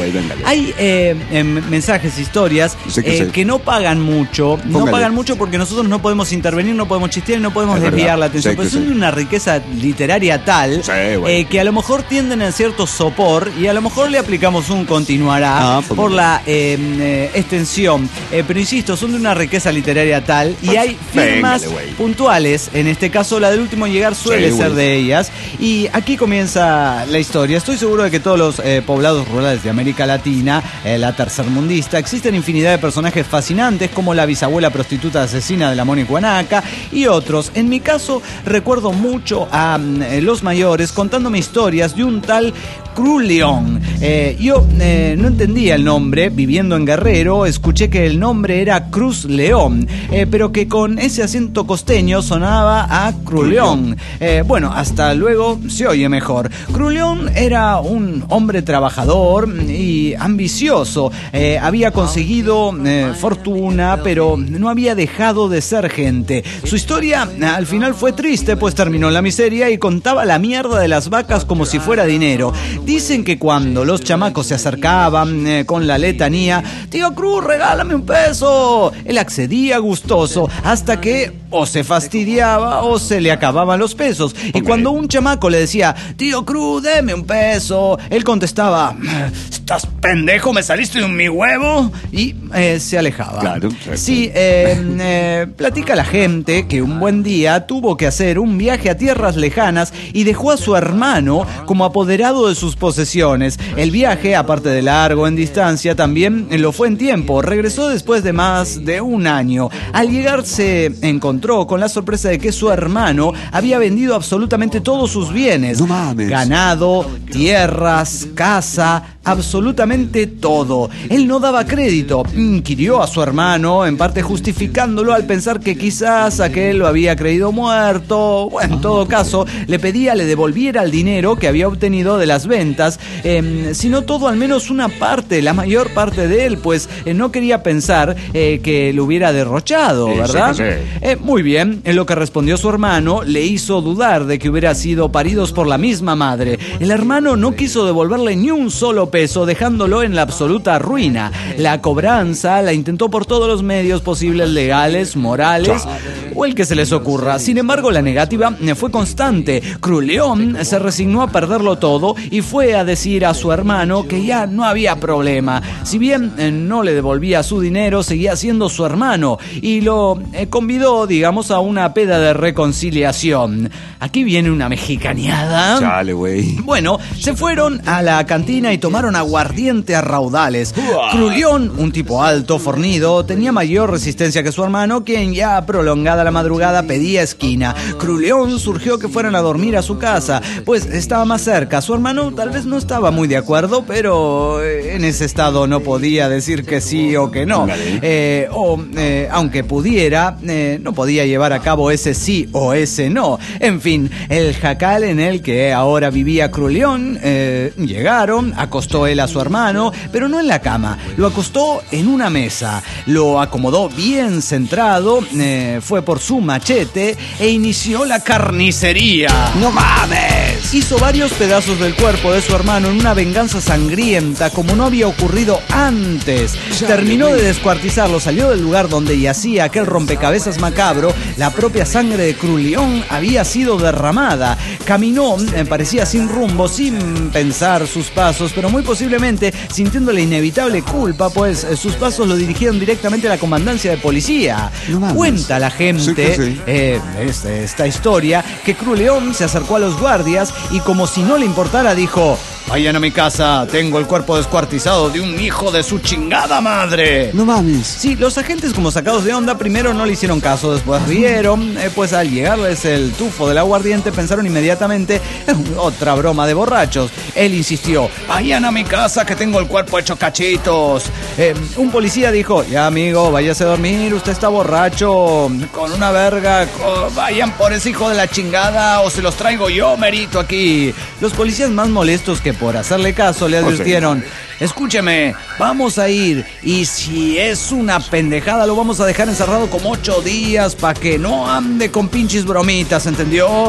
Hay eh, eh, mensajes, historias sí que, eh, que no pagan mucho. Póngale. No pagan mucho porque nosotros no podemos intervenir, no podemos chistear, no podemos es desviar verdad. la atención. Sí pero son de sí. una riqueza literaria tal sí, bueno. eh, que a lo mejor tienden a cierto sopor y a lo mejor le aplicamos un continuará ah, por la eh, eh, extensión. Eh, pero insisto, son de una riqueza literaria tal y hay firmas Véngale, puntuales. En este caso, la del último en llegar suele sí, ser de ellas. Y aquí comienza la historia. Estoy seguro de que todos los eh, poblados rurales de América Latina, eh, la tercermundista, existen infinidad de personajes fascinantes como la bisabuela prostituta asesina de la Mónica Guanaca y otros. En mi caso, recuerdo mucho a eh, los mayores contándome historias de un tal Cruz León. Eh, yo eh, no entendía el nombre, viviendo en Guerrero, escuché que el nombre era Cruz León, eh, pero que con ese acento costeño sonaba a Cruz León. Eh, bueno, hasta luego se oye mejor. Cruz León era un hombre trabajador y ambicioso. Eh, había conseguido eh, fortuna, pero no había dejado de ser gente. Su historia al final fue triste, pues terminó en la miseria y contaba la mierda de las vacas como si fuera dinero. Dicen que cuando los chamacos se acercaban eh, con la letanía, tío Cruz, regálame un peso, él accedía gustoso hasta que o se fastidiaba o se le acababan los pesos. Y cuando un chamaco le decía, tío Cruz, deme un peso, él contestaba, ¿estás pendejo? ¿Me saliste de mi huevo? Y eh, se alejaba. Claro, claro. Sí, eh, eh, platica la gente que un buen día tuvo que hacer un viaje a tierras lejanas y dejó a su hermano como apoderado de sus posesiones. El viaje, aparte de largo en distancia, también lo fue en tiempo. Regresó después de más de un año. Al llegar se encontró con la sorpresa de que su hermano había vendido absolutamente todos sus bienes. No mames. Ganado, tierras, casa, absolutamente todo. Él no daba crédito. Inquirió a su hermano, en parte justificándolo al pensar que quizás aquel lo había creído muerto. Bueno, en todo caso, le pedía le devolviera el dinero que había obtenido de las ventas, eh, sino todo, al menos una parte, la mayor parte de él, pues eh, no quería pensar eh, que lo hubiera derrochado, ¿verdad? Sí, sí, sí. Eh, muy bien, en lo que respondió su hermano le hizo dudar de que hubiera sido paridos por la misma madre. El hermano no quiso devolverle ni un solo peso, dejándolo en la absoluta ruina. La cobranza la intentó por todos los medios posibles, legales, morales o el que se les ocurra. Sin embargo, la negativa fue constante. Cruz León se resignó a perderlo todo y fue a decir a su hermano que ya no había problema. Si bien eh, no le devolvía su dinero, seguía siendo su hermano y lo eh, convidó, digamos, a una peda de reconciliación. Aquí viene una mexicaneada. Chale, güey. Bueno, se fueron a la cantina y tomaron aguardiente a raudales. Cruz León, un tipo alto, fornido, tenía mayor resistencia que su hermano, quien ya prolongada la madrugada pedía esquina. Cruz León surgió que fueran a dormir a su casa, pues estaba más cerca. Su hermano tal vez no estaba muy de acuerdo, pero en ese estado no podía decir que sí o que no. Eh, o, eh, aunque pudiera, eh, no podía llevar a cabo ese sí o ese no. En fin, el jacal en el que ahora vivía Cruz León, eh, llegaron, acostó él a su hermano, pero no en la cama, lo acostó en una mesa, lo acomodó bien centrado, eh, fue por su machete e inició la carnicería. ¡No mames! Hizo varios pedazos del cuerpo de su hermano en una venganza sangrienta como no había ocurrido antes. Terminó de descuartizarlo, salió del lugar donde yacía aquel rompecabezas macabro. La propia sangre de Cruz León había sido derramada. Caminó, eh, parecía sin rumbo, sin pensar sus pasos, pero muy posiblemente sintiendo la inevitable culpa, pues eh, sus pasos lo dirigieron directamente a la comandancia de policía. No Cuenta la gente sí que sí. eh, esta, esta historia que Cruz León se acercó a los guardias y como si no le importara dijo: vayan a mi casa, tengo el cuerpo descuartizado de un hijo de su chingada madre. No mames. Sí, los agentes, como sacados de onda, primero no le hicieron caso, después rieron, eh, pues al llegarles el tufo del aguardiente pensaron inmediatamente en otra broma de borrachos. Él insistió: vayan a mi casa que tengo el cuerpo hecho cachitos. Eh, un policía dijo: ya amigo, váyase a dormir, usted está borracho, con una verga, oh, vayan por ese hijo de la chingada o se los traigo yo, merito, aquí. Los policías, más molestos que por hacerle caso, le advirtieron: escúcheme, vamos a ir y si es una pendejada lo vamos a dejar encerrado como ocho días para que no ande con pinches bromitas, ¿entendió?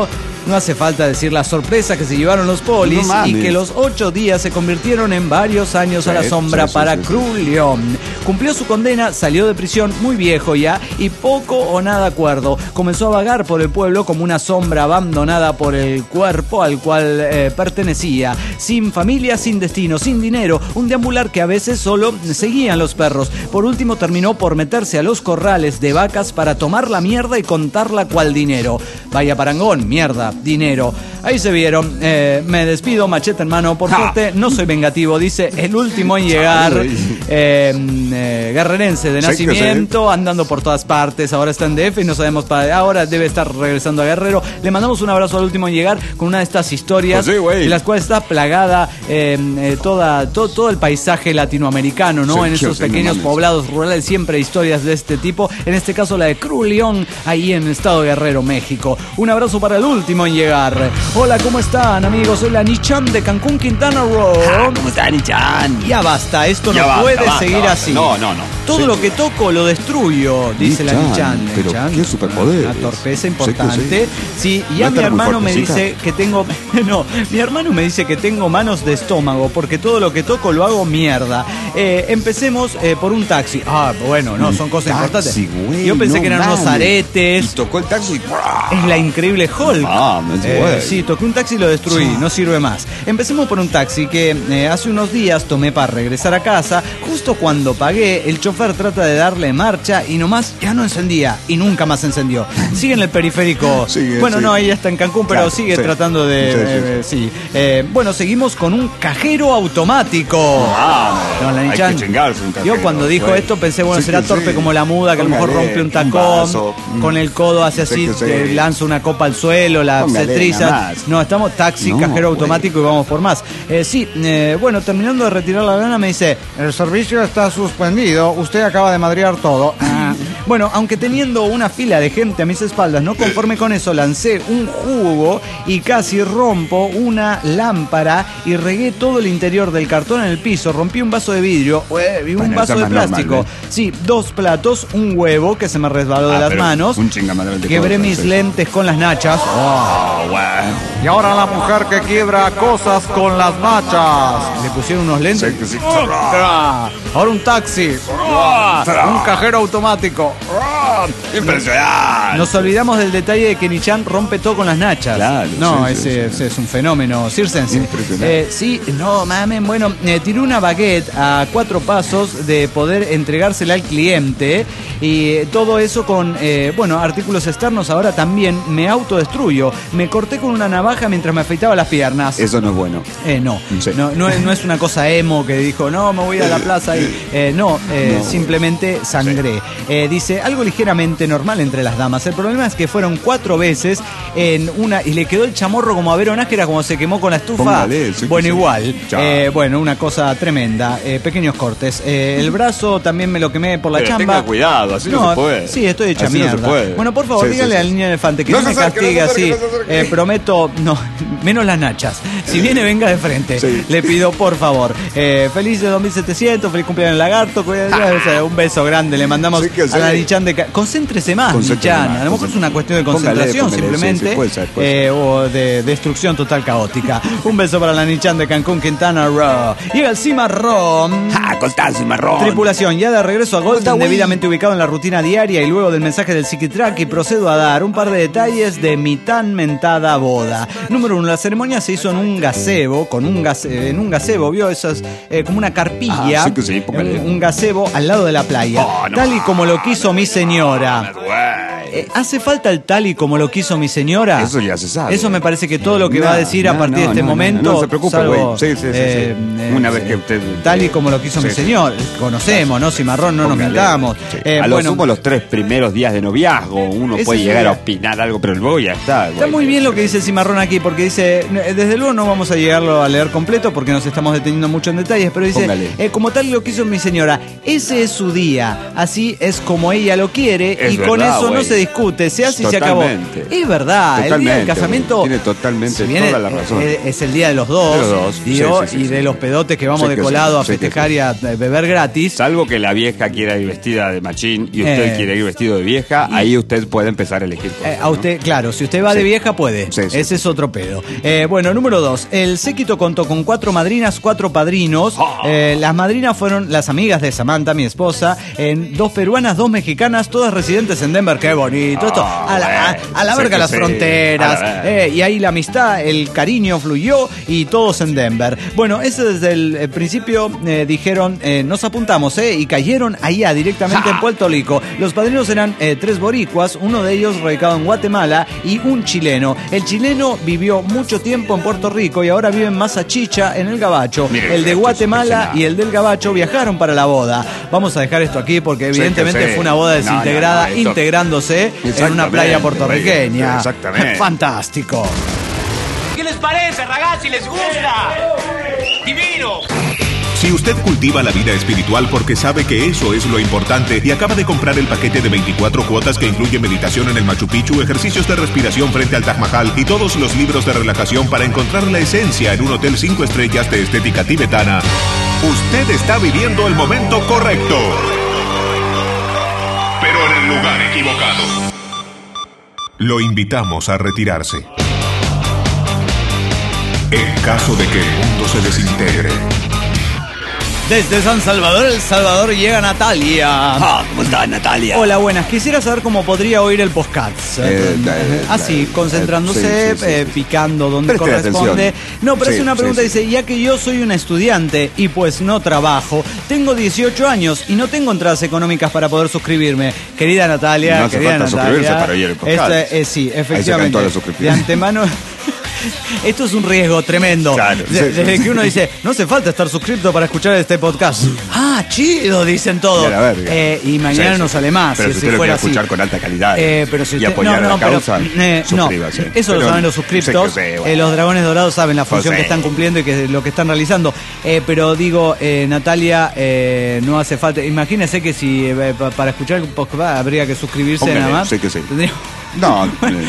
No hace falta decir la sorpresa que se llevaron los polis no y que los ocho días se convirtieron en varios años sí, a la sombra sí, para sí, sí, Crulión. Cumplió su condena, salió de prisión muy viejo ya y poco o nada acuerdo. Comenzó a vagar por el pueblo como una sombra abandonada por el cuerpo al cual eh, pertenecía. Sin familia, sin destino, sin dinero. Un deambular que a veces solo seguían los perros. Por último terminó por meterse a los corrales de vacas para tomar la mierda y contarla cual dinero. Vaya parangón, mierda, dinero. Ahí se vieron. Eh, me despido, machete en mano. Por suerte, no soy vengativo. Dice el último en llegar. Eh, eh, guerrerense de nacimiento, andando por todas partes. Ahora está en D F y no sabemos para. Ahora debe estar regresando a Guerrero. Le mandamos un abrazo al último en llegar con una de estas historias pues sí, en las cuales está plagada eh, eh, toda, todo, todo el paisaje latinoamericano, ¿no? Sí, en esos pequeños no poblados rurales siempre hay historias de este tipo. En este caso la de Crulión, ahí en el estado de Guerrero, México. Un abrazo para el último en llegar. Hola, ¿cómo están, amigos? Soy la Nichan de Cancún, Quintana Roo. Ah, ¿cómo está, Nichan? Ya basta, esto ya no basta, puede basta, seguir basta. así. No, no, no. Todo sí, lo que toco lo destruyo, dice Nichan, la Nichan. Pero Nichan, qué superpoder. Una torpeza importante. Sí, sí. sí, y a mi hermano me dice que tengo... No, mi hermano me dice que tengo manos de estómago porque todo lo que toco lo hago mierda. Eh, empecemos eh, por un taxi. Ah, bueno, no, son cosas taxi, importantes. Güey, Yo pensé no que eran mames. unos aretes. Y tocó el taxi. Es la increíble Hulk. Ah, eh, sí, toqué un taxi y lo destruí, sí. No sirve más. Empecemos por un taxi que eh, hace unos días tomé para regresar a casa. Justo cuando pagué, el chofer trata de darle marcha y nomás ya no encendía y nunca más encendió. Sigue en el periférico. Sigue, bueno, sí. no, ella está en Cancún, pero claro, sigue sí. tratando de... Sí, sí, eh, sí. sí. Eh, bueno, seguimos con un cajero automático. Ah, no, la hay Nichan, que chingarse un cajero. Yo cuando dijo güey. esto pensé, bueno, sí, será torpe sí. como la muda, que Póngale, a lo mejor rompe un tacón, un con el codo hace así, sí, te sí. lanza una copa al suelo, la cetriza. No, estamos taxi, no, cajero güey. automático y vamos por más. Eh, sí, eh, bueno, terminando de retirar la lana me dice, el servicio está suspendido, usted acaba de madrear todo. Ah. Bueno, aunque teniendo una fila de gente a mis espaldas, no conforme con eso, lancé un jugo y casi rompo una lámpara y regué todo el interior del cartón en el piso, rompí un vaso de vidrio y un bueno, vaso de plástico. Normal, ¿eh? Sí, dos platos, un huevo que se me resbaló ah, de las manos, un chingamadral de quebré cosas, mis sí. lentes con las nachas. Oh, wow. Y ahora la mujer que quiebra cosas con las nachas. Le pusieron unos lentes. Sí, sí. Oh, ahora un taxi. Oh, un cajero automático. Oh, impresionante. Nos olvidamos del detalle de que Nichan rompe todo con las nachas. Claro, no, sí, ese, sí, ese sí. es un fenómeno circense. Impresionante. Eh, sí, no, mamen, bueno, eh, tiré una baguette a cuatro pasos de poder entregársela al cliente y eh, todo eso con, eh, bueno, artículos externos. Ahora también me autodestruyo. Me corté con una navaja mientras me afeitaba las piernas. Eso no es bueno. Eh, no, sí. no, no, es, no es una cosa emo que dijo, no, me voy a la plaza y eh, no, eh, no, simplemente sangré. Sí. Eh, dice, algo ligeramente normal entre las damas. El problema es que fueron cuatro veces en una y le quedó el chamorro como a Vero Nájera, como se quemó con la estufa. Póngale, sí, bueno, sí. igual. Eh, bueno, una cosa tremenda. Eh, pequeños cortes. Eh, el brazo también me lo quemé por la Pero chamba. Tenga cuidado, así no, no se puede. Sí, estoy hecha así mierda. No se puede. Bueno, por favor, sí, díganle sí, al sí. niño elefante que no no me acerque, castigue no así. No eh, prometo, no, menos las nachas. Si viene, venga de frente. Sí. Le pido, por favor. Eh, feliz de dos mil setecientos, feliz cumpleaños lagarto. Ah. Un beso grande, le mandamos sí, a la Nichan de... Concéntrese más, Nichan. A lo mejor es una cuestión de concentración, póngale, póngale, simplemente. Sí, sí, puede ser, puede eh, o de destrucción total caótica. Un beso para la Nichan de Cancún, Quintana Roo. Llega el Cimarrón. ¡Ah, Coltán, Cimarrón! Tripulación, ya de regreso a Golden, debidamente ubicado en la rutina diaria y luego del mensaje del Psiquitrack, y procedo a dar un par de detalles de mi tan mentada boda. Número uno, la ceremonia se hizo en un gazebo, con un gaze, en un gazebo, vio esas, eh, como una carpilla, ah, sí que sí, un, un gazebo al lado de la playa, oh, no, tal y como lo quiso mi señora. Eh, ¿Hace falta el tal y como lo quiso mi señora? Eso ya se sabe. Eso me parece que todo lo que no, va a decir no, a partir no, de este no, momento. No, no, no se preocupe, salvo, sí, sí, sí, eh, sí. Eh, Una vez que usted. Tal y como lo quiso sí, mi sí. señor. Conocemos, ¿no? Cimarrón, no Póngale, nos mentamos. Sí. Eh, a lo bueno, sumo los tres primeros días de noviazgo, uno puede llegar día. a opinar algo, pero luego ya está. Está güey. muy bien lo que dice Cimarrón aquí, porque dice, desde luego no vamos a llegarlo a leer completo porque nos estamos deteniendo mucho en detalles, pero dice, eh, como tal lo quiso mi señora, ese es su día, así es como ella lo quiere, es y verdad, con eso güey. no se discute, se hace totalmente. Y se acabó. Es verdad, totalmente, el día del casamiento... Tiene totalmente si viene, toda la razón. Es, es el día de los dos, de los dos digo, sí, sí, sí, y sí, de sí. los pedotes que vamos sí, de colado sí, a festejar sí, y a beber gratis. Salvo que la vieja quiera ir vestida de machín y usted eh, quiere ir vestido de vieja, y, ahí usted puede empezar a elegir cosas, eh, a usted, ¿no? Claro, si usted va sí. de vieja puede. Sí, sí, Ese sí. es otro pedo. Eh, bueno, número dos. El séquito contó con cuatro madrinas, cuatro padrinos. Oh. Eh, las madrinas fueron las amigas de Samantha, mi esposa, en dos peruanas, dos mexicanas, todas residentes en Denver. Qué bonito. Oh, Esto, a, la, a, a la verga las sí. fronteras. La eh, y ahí la amistad, el cariño fluyó y todos en Denver. Bueno, eso desde el, el principio eh, dijeron, eh, nos apuntamos, eh, y cayeron allá directamente ja. en Puerto Rico. Los padrinos eran eh, tres boricuas, uno de ellos radicado en Guatemala y un chileno. El chileno vivió mucho tiempo en Puerto Rico y ahora vive en Masachicha, en el Gabacho. Mire, el de Guatemala y el del Gabacho viajaron para la boda. Vamos a dejar esto aquí porque evidentemente sí, sí. fue una boda desintegrada, no, no, no, integrándose en una playa puertorriqueña. Exactamente. Fantástico. ¿Qué les parece, ragazzi? ¿Les gusta? ¡Divino! Si usted cultiva la vida espiritual porque sabe que eso es lo importante y acaba de comprar el paquete de veinticuatro cuotas que incluye meditación en el Machu Picchu, ejercicios de respiración frente al Taj Mahal y todos los libros de relajación para encontrar la esencia en un hotel cinco estrellas de estética tibetana, usted está viviendo el momento correcto, pero en el lugar equivocado. Lo invitamos a retirarse. En caso de que el mundo se desintegre. Desde San Salvador, El Salvador, llega Natalia. Ah, ¿cómo está, Natalia? Hola, buenas. Quisiera saber cómo podría oír el podcast. Eh, eh, Así, eh, concentrándose, eh, sí, sí, sí. Eh, picando donde Preste corresponde. Atención. No, pero sí, es una pregunta, sí, sí. dice, ya que yo soy una estudiante y pues no trabajo, tengo dieciocho años y no tengo entradas económicas para poder suscribirme. Querida Natalia, no hace querida falta Natalia. suscribirse para oír el podcast. Este, eh, sí, efectivamente. De antemano... Esto es un riesgo tremendo. Claro, Desde sí, sí, que uno sí. dice, no hace falta estar suscrito para escuchar este podcast. Ah, chido, dicen todos. Eh, y mañana sí, no sale más. Pero si, si usted fuera lo quiere escuchar con alta calidad eh, pero si usted, y apoyar no, no, la causa, pero, eh, suscríbase. No, eso pero, lo saben los suscriptos. Sé sé, bueno. eh, los dragones dorados saben la función pues, que están cumpliendo y que lo que están realizando. Eh, pero digo, eh, Natalia, eh, no hace falta. Imagínese que si eh, para escuchar un podcast habría que suscribirse Póngale, nada más. Sé que sí. Tendría... No,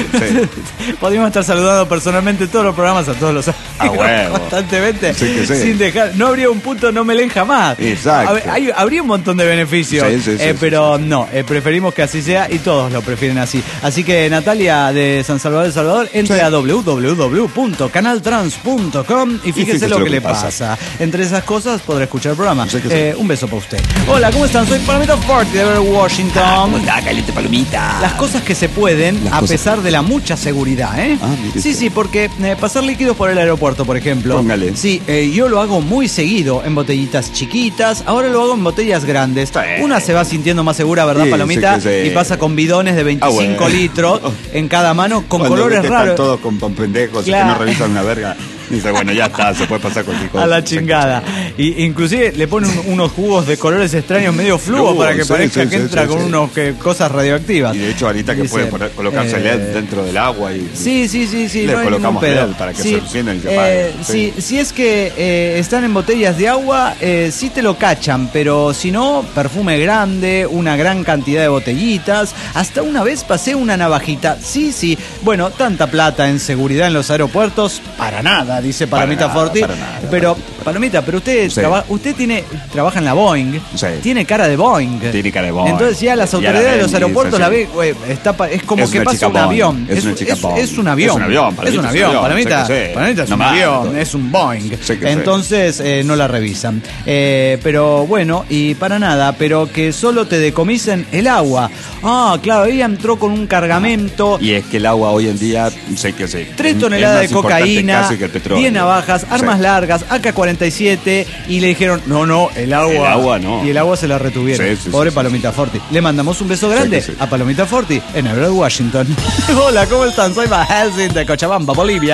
sí. Podríamos estar saludando personalmente todos los programas a todos los amigos ah, bueno. constantemente sí que sí. sin dejar, no habría un punto no me leen jamás. Exacto. Ver, hay, habría un montón de beneficios, sí, sí, sí, eh, sí, pero sí, sí. no, eh, preferimos que así sea y todos lo prefieren así. Así que Natalia de San Salvador El Salvador, entre sí. a doble u doble u doble u punto canal trans punto com y fíjese, y fíjese lo, lo que, que le pasa. pasa. Entre esas cosas podrá escuchar el programa. Sí eh, sí. Un beso para usted. Hola, ¿cómo están? Soy Palomita Forti de Washington. Ah, ¿cómo está, caliente Palomita? Las cosas que se pueden, Las a cosas... pesar de la mucha seguridad, ¿eh? Ah, sí, sí, porque eh, pasar líquidos por el aeropuerto, por ejemplo. Póngale. Sí, eh, yo lo hago muy seguido en botellitas chiquitas, ahora lo hago en botellas grandes. Sí. Una se va sintiendo más segura, ¿verdad, sí, Palomita? Sí, sí. Y pasa con bidones de veinticinco ah, bueno. litros en cada mano con Cuando colores raros. Están todos con, con pendejos claro. y que no revisan una verga. Dice, bueno, ya está, se puede pasar cualquier cosa. A la chingada. Y inclusive le ponen un, unos jugos de colores extraños medio fluo para que sí, parezca sí, que sí, entra sí, con sí. unos que, cosas radioactivas. Y de hecho ahorita que Dice, puede poner, colocarse eh, L E D dentro del agua y sí, sí, sí, sí, le no colocamos L E D para que sí, se encienda y se eh, apague. Sí. Si, si es que eh, están en botellas de agua, eh, sí te lo cachan, pero si no, perfume grande, una gran cantidad de botellitas. Hasta una vez pasé una navajita. Sí, sí. Bueno, tanta plata en seguridad en los aeropuertos, para nada, dice Palomita Forti. Para nada, pero, Palomita, pero usted sí. traba, usted tiene trabaja en la Boeing, sí. tiene cara de Boeing. Tiene cara de Boeing. Entonces ya las autoridades la de los aeropuertos sí. la ven, güey, está, es como es que pasa un avión. Es, es, una chica es, es un avión. Es un avión, es un avión. Palomita, sé Palomita es no un más, avión, es un Boeing. Entonces eh, no la revisan. Eh, pero bueno, y para nada, pero que solo te decomisen el agua. Ah, claro, ella entró con un cargamento. Y es que el agua hoy en día, sé que sé. Tres toneladas de cocaína, diez navajas, armas sí. largas, A K cuarenta y siete, y le dijeron, no, no, el agua. El agua no. Y el agua se la retuvieron. Sí, sí, Pobre sí, Palomita sí. Forti. Le mandamos un beso grande sí, sí. a Palomita Forti en Everett, Washington. Hola, ¿cómo están? Soy Van Helsing de Cochabamba, Bolivia.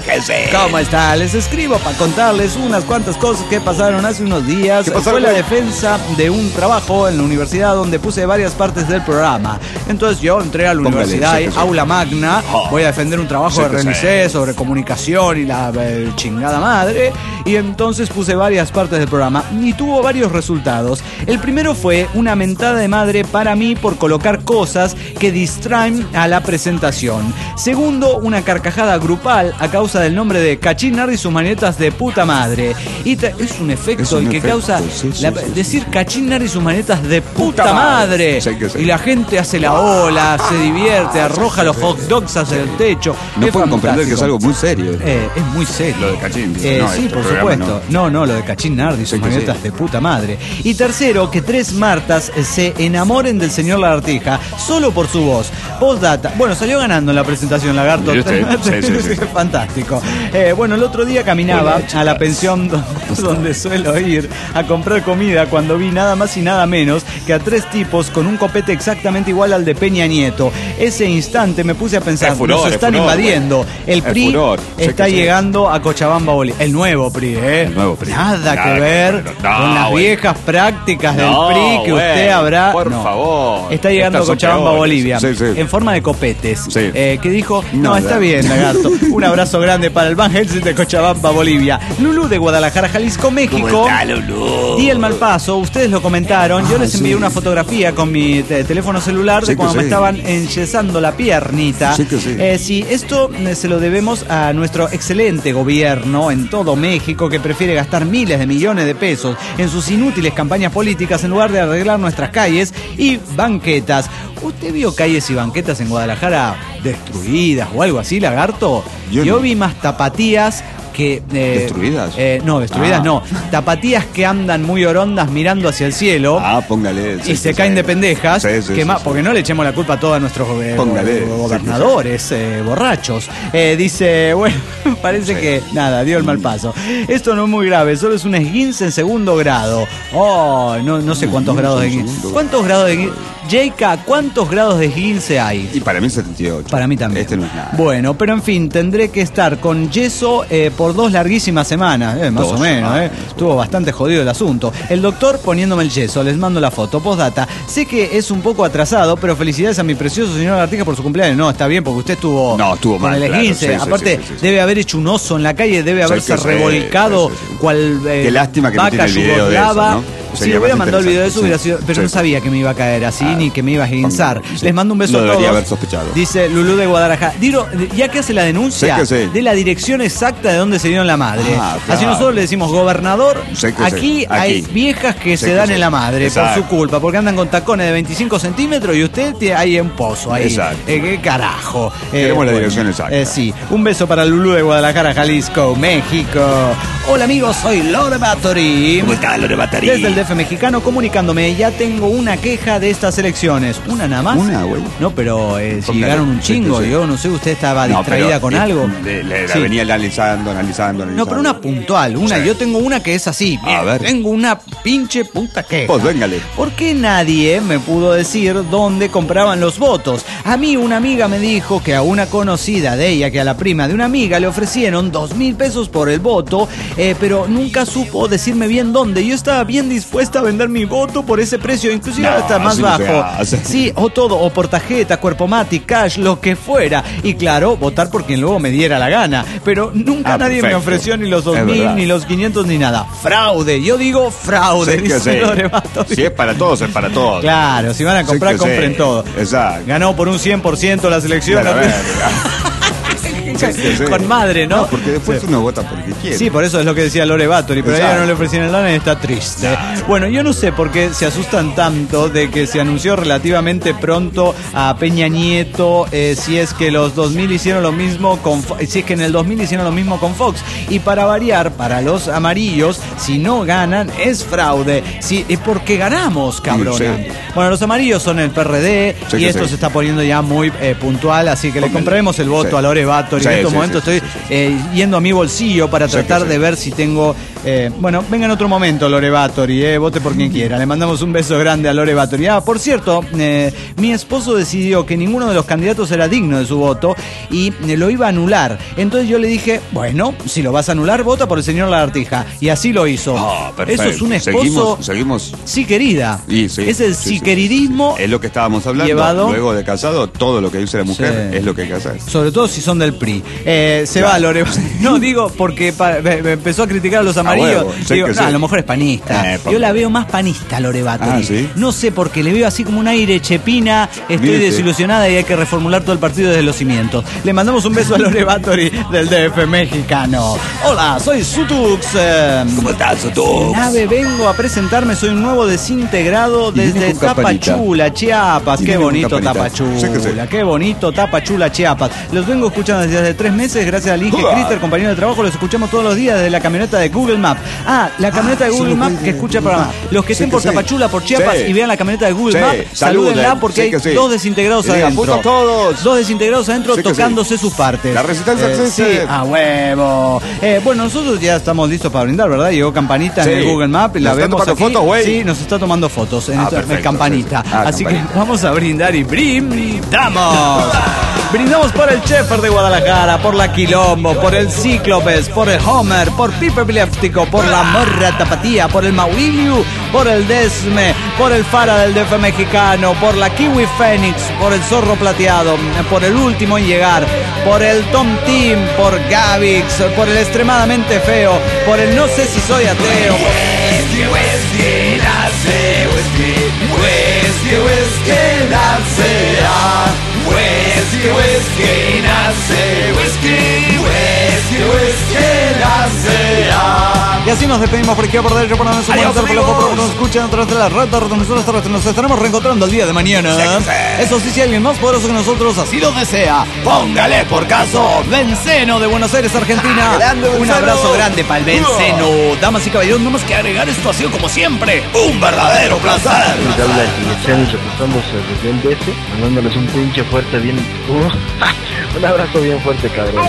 ¿Cómo está? Les escribo para contarles unas cuantas cosas que pasaron hace unos días. Fue la defensa de un trabajo en la universidad donde puse varias partes del programa. Entonces yo entré a la Póngale, universidad, sí, sí. aula magna, voy a defender un trabajo sí, de Renicé sobre comunicación y la eh, chingada madre. Y entonces entonces puse varias partes del programa y tuvo varios resultados. El primero fue una mentada de madre para mí por colocar cosas que distraen a la presentación. Segundo, una carcajada grupal a causa del nombre de Cachín Nardi y sus manetas de puta madre. Y te, es un efecto es un el que efecto, causa sí, sí, la, sí, decir sí. Cachín Nardi y sus manetas de puta, puta madre. Sí, sí. Y la gente hace la ola, se divierte, arroja sí, los hot dogs hacia el techo. No pueden comprender que es algo muy serio. Eh, es muy serio. Lo de Cachín. Eh, no, sí, por supuesto. No. no, no, lo de Cachín Nardi y sus sí, manetas sí. de puta madre. Y tercero, que tres Martas se enamoren del señor Lagartija solo por su voz. Postdata. Bueno, salió ganando en la presentación, Lagarto. Sí, sí, sí, sí. Fantástico. Eh, bueno, el otro día caminaba Hola, a la pensión donde, donde suelo ir a comprar comida cuando vi nada más y nada menos que a tres tipos con un copete exactamente igual al de Peña Nieto. Ese instante me puse a pensar, furor, nos están furor, invadiendo. Bueno. El P R I furor, está llegando a Cochabamba, Bolivia. El nuevo P R I, ¿eh? El nuevo P R I. Nada, nada que ver no, con las bueno. viejas prácticas del no, P R I que bueno, usted habrá. Por no. favor. Está llegando a Cochabamba, Bolivia. Sí, sí. En forma de copetes. Sí. Eh, que dijo, no, no está bien, Lagarto. Un abrazo grande para el Van Helsing de Cochabamba, Bolivia. Lulú de Guadalajara, Jalisco, México. ¿Cómo está, Lulú? Y el Malpaso, ustedes lo comentaron. Ah, yo les envié sí. una fotografía con mi te- teléfono celular sí de cuando sí. me estaban enyesando la piernita. Sí, que sí. Eh, sí, esto eh, se lo debemos a nuestro excelente gobierno en todo México, que prefiere gastar miles de millones de pesos en sus inútiles campañas políticas en lugar de arreglar nuestras calles y banquetas. ¿Usted vio calles y banquetas en Guadalajara destruidas o algo así, Lagarto? Yo, Yo no. vi más tapatías que... Eh, ¿Destruidas? Eh, no, destruidas ah. no. Tapatías que andan muy orondas mirando hacia el cielo. Ah, póngale. Y sí, se sí, caen sí. de pendejas. Sí, sí, que sí, más, sí. Porque no le echemos la culpa a todos nuestros eh, gobernadores, sí, sí. Eh, borrachos. Eh, dice, bueno, parece sí. que nada, dio el mal paso. Esto no es muy grave, solo es un esguince en segundo grado. Oh, no, no sé cuántos no, grados de esguince. ¿Cuántos grados de esguince? Jayka, ¿cuántos grados de esguince hay? Y para mí setenta y ocho. Para mí también. Este no es nada. Bueno, pero en fin, tendré que estar con yeso eh, por dos larguísimas semanas. Eh, más dos, o menos, ah, eh. Estuvo bastante jodido el asunto. El doctor poniéndome el yeso, les mando la foto. Postdata. Sé que es un poco atrasado, pero felicidades a mi precioso señor Lagartija por su cumpleaños. No, está bien, porque usted estuvo no, estuvo con mal, el esguince. Claro. Sí, Aparte, sí, sí, sí, debe haber hecho un oso en la calle, debe haberse sí, revolcado sí, sí, sí. cual eh, Qué lástima que vaca no tiene el video de eso, ¿no? Si le hubiera mandado el video de eso, hubiera sido, pero sí. no sabía que me iba a caer así, ah, ni que me iba a esguinzar. Sí. Les mando un beso Lo a todos. debería haber sospechado. Dice Lulú de Guadalajara. Diro, ya que hace la denuncia sí. de la dirección exacta de donde se dieron la madre. Ah, claro. Así nosotros le decimos, gobernador, aquí sí. hay aquí. viejas que sí, se dan sí. en la madre Exacto. por su culpa, porque andan con tacones de veinticinco centímetros y usted tiene ahí un pozo ahí. Exacto. Eh, ¿Qué carajo? Queremos eh, la bueno, dirección exacta. Eh, sí. Un beso para Lulú de Guadalajara, Jalisco, México. Hola amigos, soy Lore Bathory. ¿Cómo está, Lore Bathory? Desde el D F mexicano, comunicándome. Ya tengo una queja de estas elecciones. ¿Una nada más? Una, güey. No, pero eh, si llegaron un chingo, sí, sí. yo no sé, usted estaba no, distraída con le, algo. Le, le, sí. La venía analizando, analizando, analizando. No, pero una puntual, una. Sí. Yo tengo una que es así. A ver. Tengo una pinche puta queja. Pues véngale. ¿Por qué nadie me pudo decir dónde compraban los votos? A mí una amiga me dijo que a una conocida de ella, que a la prima de una amiga, le ofrecieron dos mil pesos por el voto, eh, pero nunca supo decirme bien dónde. Yo estaba bien dispuesta a vender mi voto por ese precio, inclusive no, hasta más bajo. No sí, o todo, o por tarjeta, cuerpo mati, cash, lo que fuera. Y claro, votar por quien luego me diera la gana. Pero nunca ah, nadie perfecto. me ofreció ni los dos mil, ni los quinientos, ni nada. Fraude, yo digo fraude. Sí, dice sí. Si es para todos, es para todos. Claro, si van a comprar, sí compren sí. todo. Exacto. Ganó por un cien por ciento las elecciones. Sí, sí, sí. Con madre, ¿no? No, porque después sí. uno vota porque quiere. Sí, por eso es lo que decía Lore Bathory, pero a ella no le ofrecieron lana y está triste. Nah. Bueno, yo no sé por qué se asustan tanto de que se anunció relativamente pronto a Peña Nieto, eh, si es que los dos mil hicieron lo mismo con Fox, si es que en el dos mil hicieron lo mismo con Fox. Y para variar, para los amarillos, si no ganan, es fraude. Sí, es porque ganamos, cabrona. Sí, sí. Bueno, los amarillos son el P R D sí, y esto sí. se está poniendo ya muy eh, puntual, así que Póngale. le compraremos el voto sí. a Lore Bathory. Sí, en estos sí, momentos sí, estoy sí, sí. Eh, yendo a mi bolsillo para sí, tratar sí. de ver si tengo... Eh, bueno, venga en otro momento Lore Bathory, eh, vote por quien quiera. Le mandamos un beso grande a Lore Bathory. Ah, por cierto, eh, mi esposo decidió que ninguno de los candidatos era digno de su voto y eh, lo iba a anular. Entonces yo le dije, bueno, si lo vas a anular, vota por el señor Lagartija. Y así lo hizo. Oh, Eso es un esposo... Seguimos, seguimos. Sí, querida. Y, sí, es el sí, sí queridismo. Sí. Es lo que estábamos hablando. Llevado, luego de casado, todo lo que dice la mujer sí. es lo que hay que hacer. Sobre todo si son del P R I. Eh, se claro. va Lore. No, digo porque pa, me, me empezó a criticar a los amarillos. amarillo. Sí, digo, no, sí. a lo mejor es panista. Eh, Yo la veo más panista, Lore Bathory. Ah, ¿sí? No sé por qué, le veo así como un aire chepina. Estoy Mire, desilusionada y hay que reformular todo el partido desde los cimientos. Le mandamos un beso a Lore Bathory del D F mexicano. Hola, soy Sutux. Eh, ¿Cómo estás, Sutux? Nave, vengo a presentarme. Soy un nuevo desintegrado desde Tapachula, Chiapas. Qué bonito Tapachula. Sí sí. Qué bonito Tapachula, Chiapas. Los vengo escuchando desde hace tres meses. Gracias al Inge Crister, compañero de trabajo. Los escuchamos todos los días desde la camioneta de Google Maps. Ah, la camioneta ah, de Google Maps que escucha el programa. Los que estén por Tapachula, por Chiapas sí. y vean la camioneta de Google sí. Maps, salúdenla porque sí hay sí. dos desintegrados adentro. Todos. Dos desintegrados adentro sí tocándose sí. sus partes. La resistencia eh, existe. Sí, a huevo. Eh, bueno, nosotros ya estamos listos para brindar, ¿verdad? Llegó Campanita sí. en el Google Maps y la vemos aquí. Fotos, güey. Sí, nos está tomando fotos en ah, esta perfecto, Campanita. Ah, Así campanita. que vamos a brindar y brindamos. Brindamos por el Chefer de Guadalajara, por la Quilombo, por el Cíclopes, por el Homer, por Pipe Epiléptico, por la Morra Tapatía, por el Mauricio, por el Desme, por el Fara del D F mexicano, por la Kiwi Fénix, por el Zorro Plateado, por el último en llegar, por el Tom Team, por Gavix, por el Extremadamente Feo, por el No sé si soy ateo. Whisky, whisky, nace, whisky, whisky, whisky, nace, whisky, whisky, nace, whisky, whisky, whisky, nace. Y así nos despedimos por aquí, por derecho, por nuestro por por la por nos escuchan a través de la red de nosotros terrestres. Nos estaremos reencontrando el día de mañana. Sí, sí. Eso sí, si alguien más poderoso que nosotros así lo desea, póngale por caso. Benceno de Buenos Aires, Argentina. Grande, un abrazo grande para el Benceno. Damas y caballeros, no más que agregar, esto ha sido como siempre un verdadero placer. Habla Guillermo reportándose desde el D F, mandándoles un pinche fuerte bien. Uh, un abrazo bien fuerte, cabrón.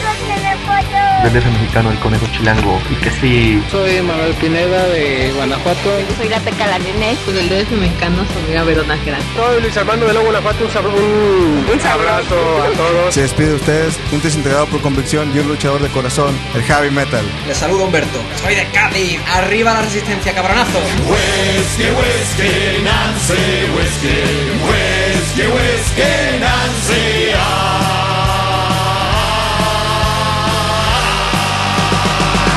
Del D F mexicano, el conejo chilango, y que sí. Soy Manuel Pineda de Guanajuato. Soy la Teca la Nene, pues del D F mexicano, soy Gabriel Nájera. Soy Luis Armando de Lobo Guanajuato, un, sabro, un, un abrazo a todos. Se despide de ustedes, un desintegrado por convicción y un luchador de corazón, el Heavy Metal. Les saludo Humberto, soy de Cádiz, arriba la resistencia, cabronazo. Whisky, whisky, Nancy, whisky, whisky, whisky, Nancy, ah.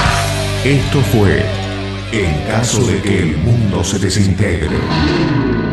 Esto fue En caso de que el mundo se desintegre.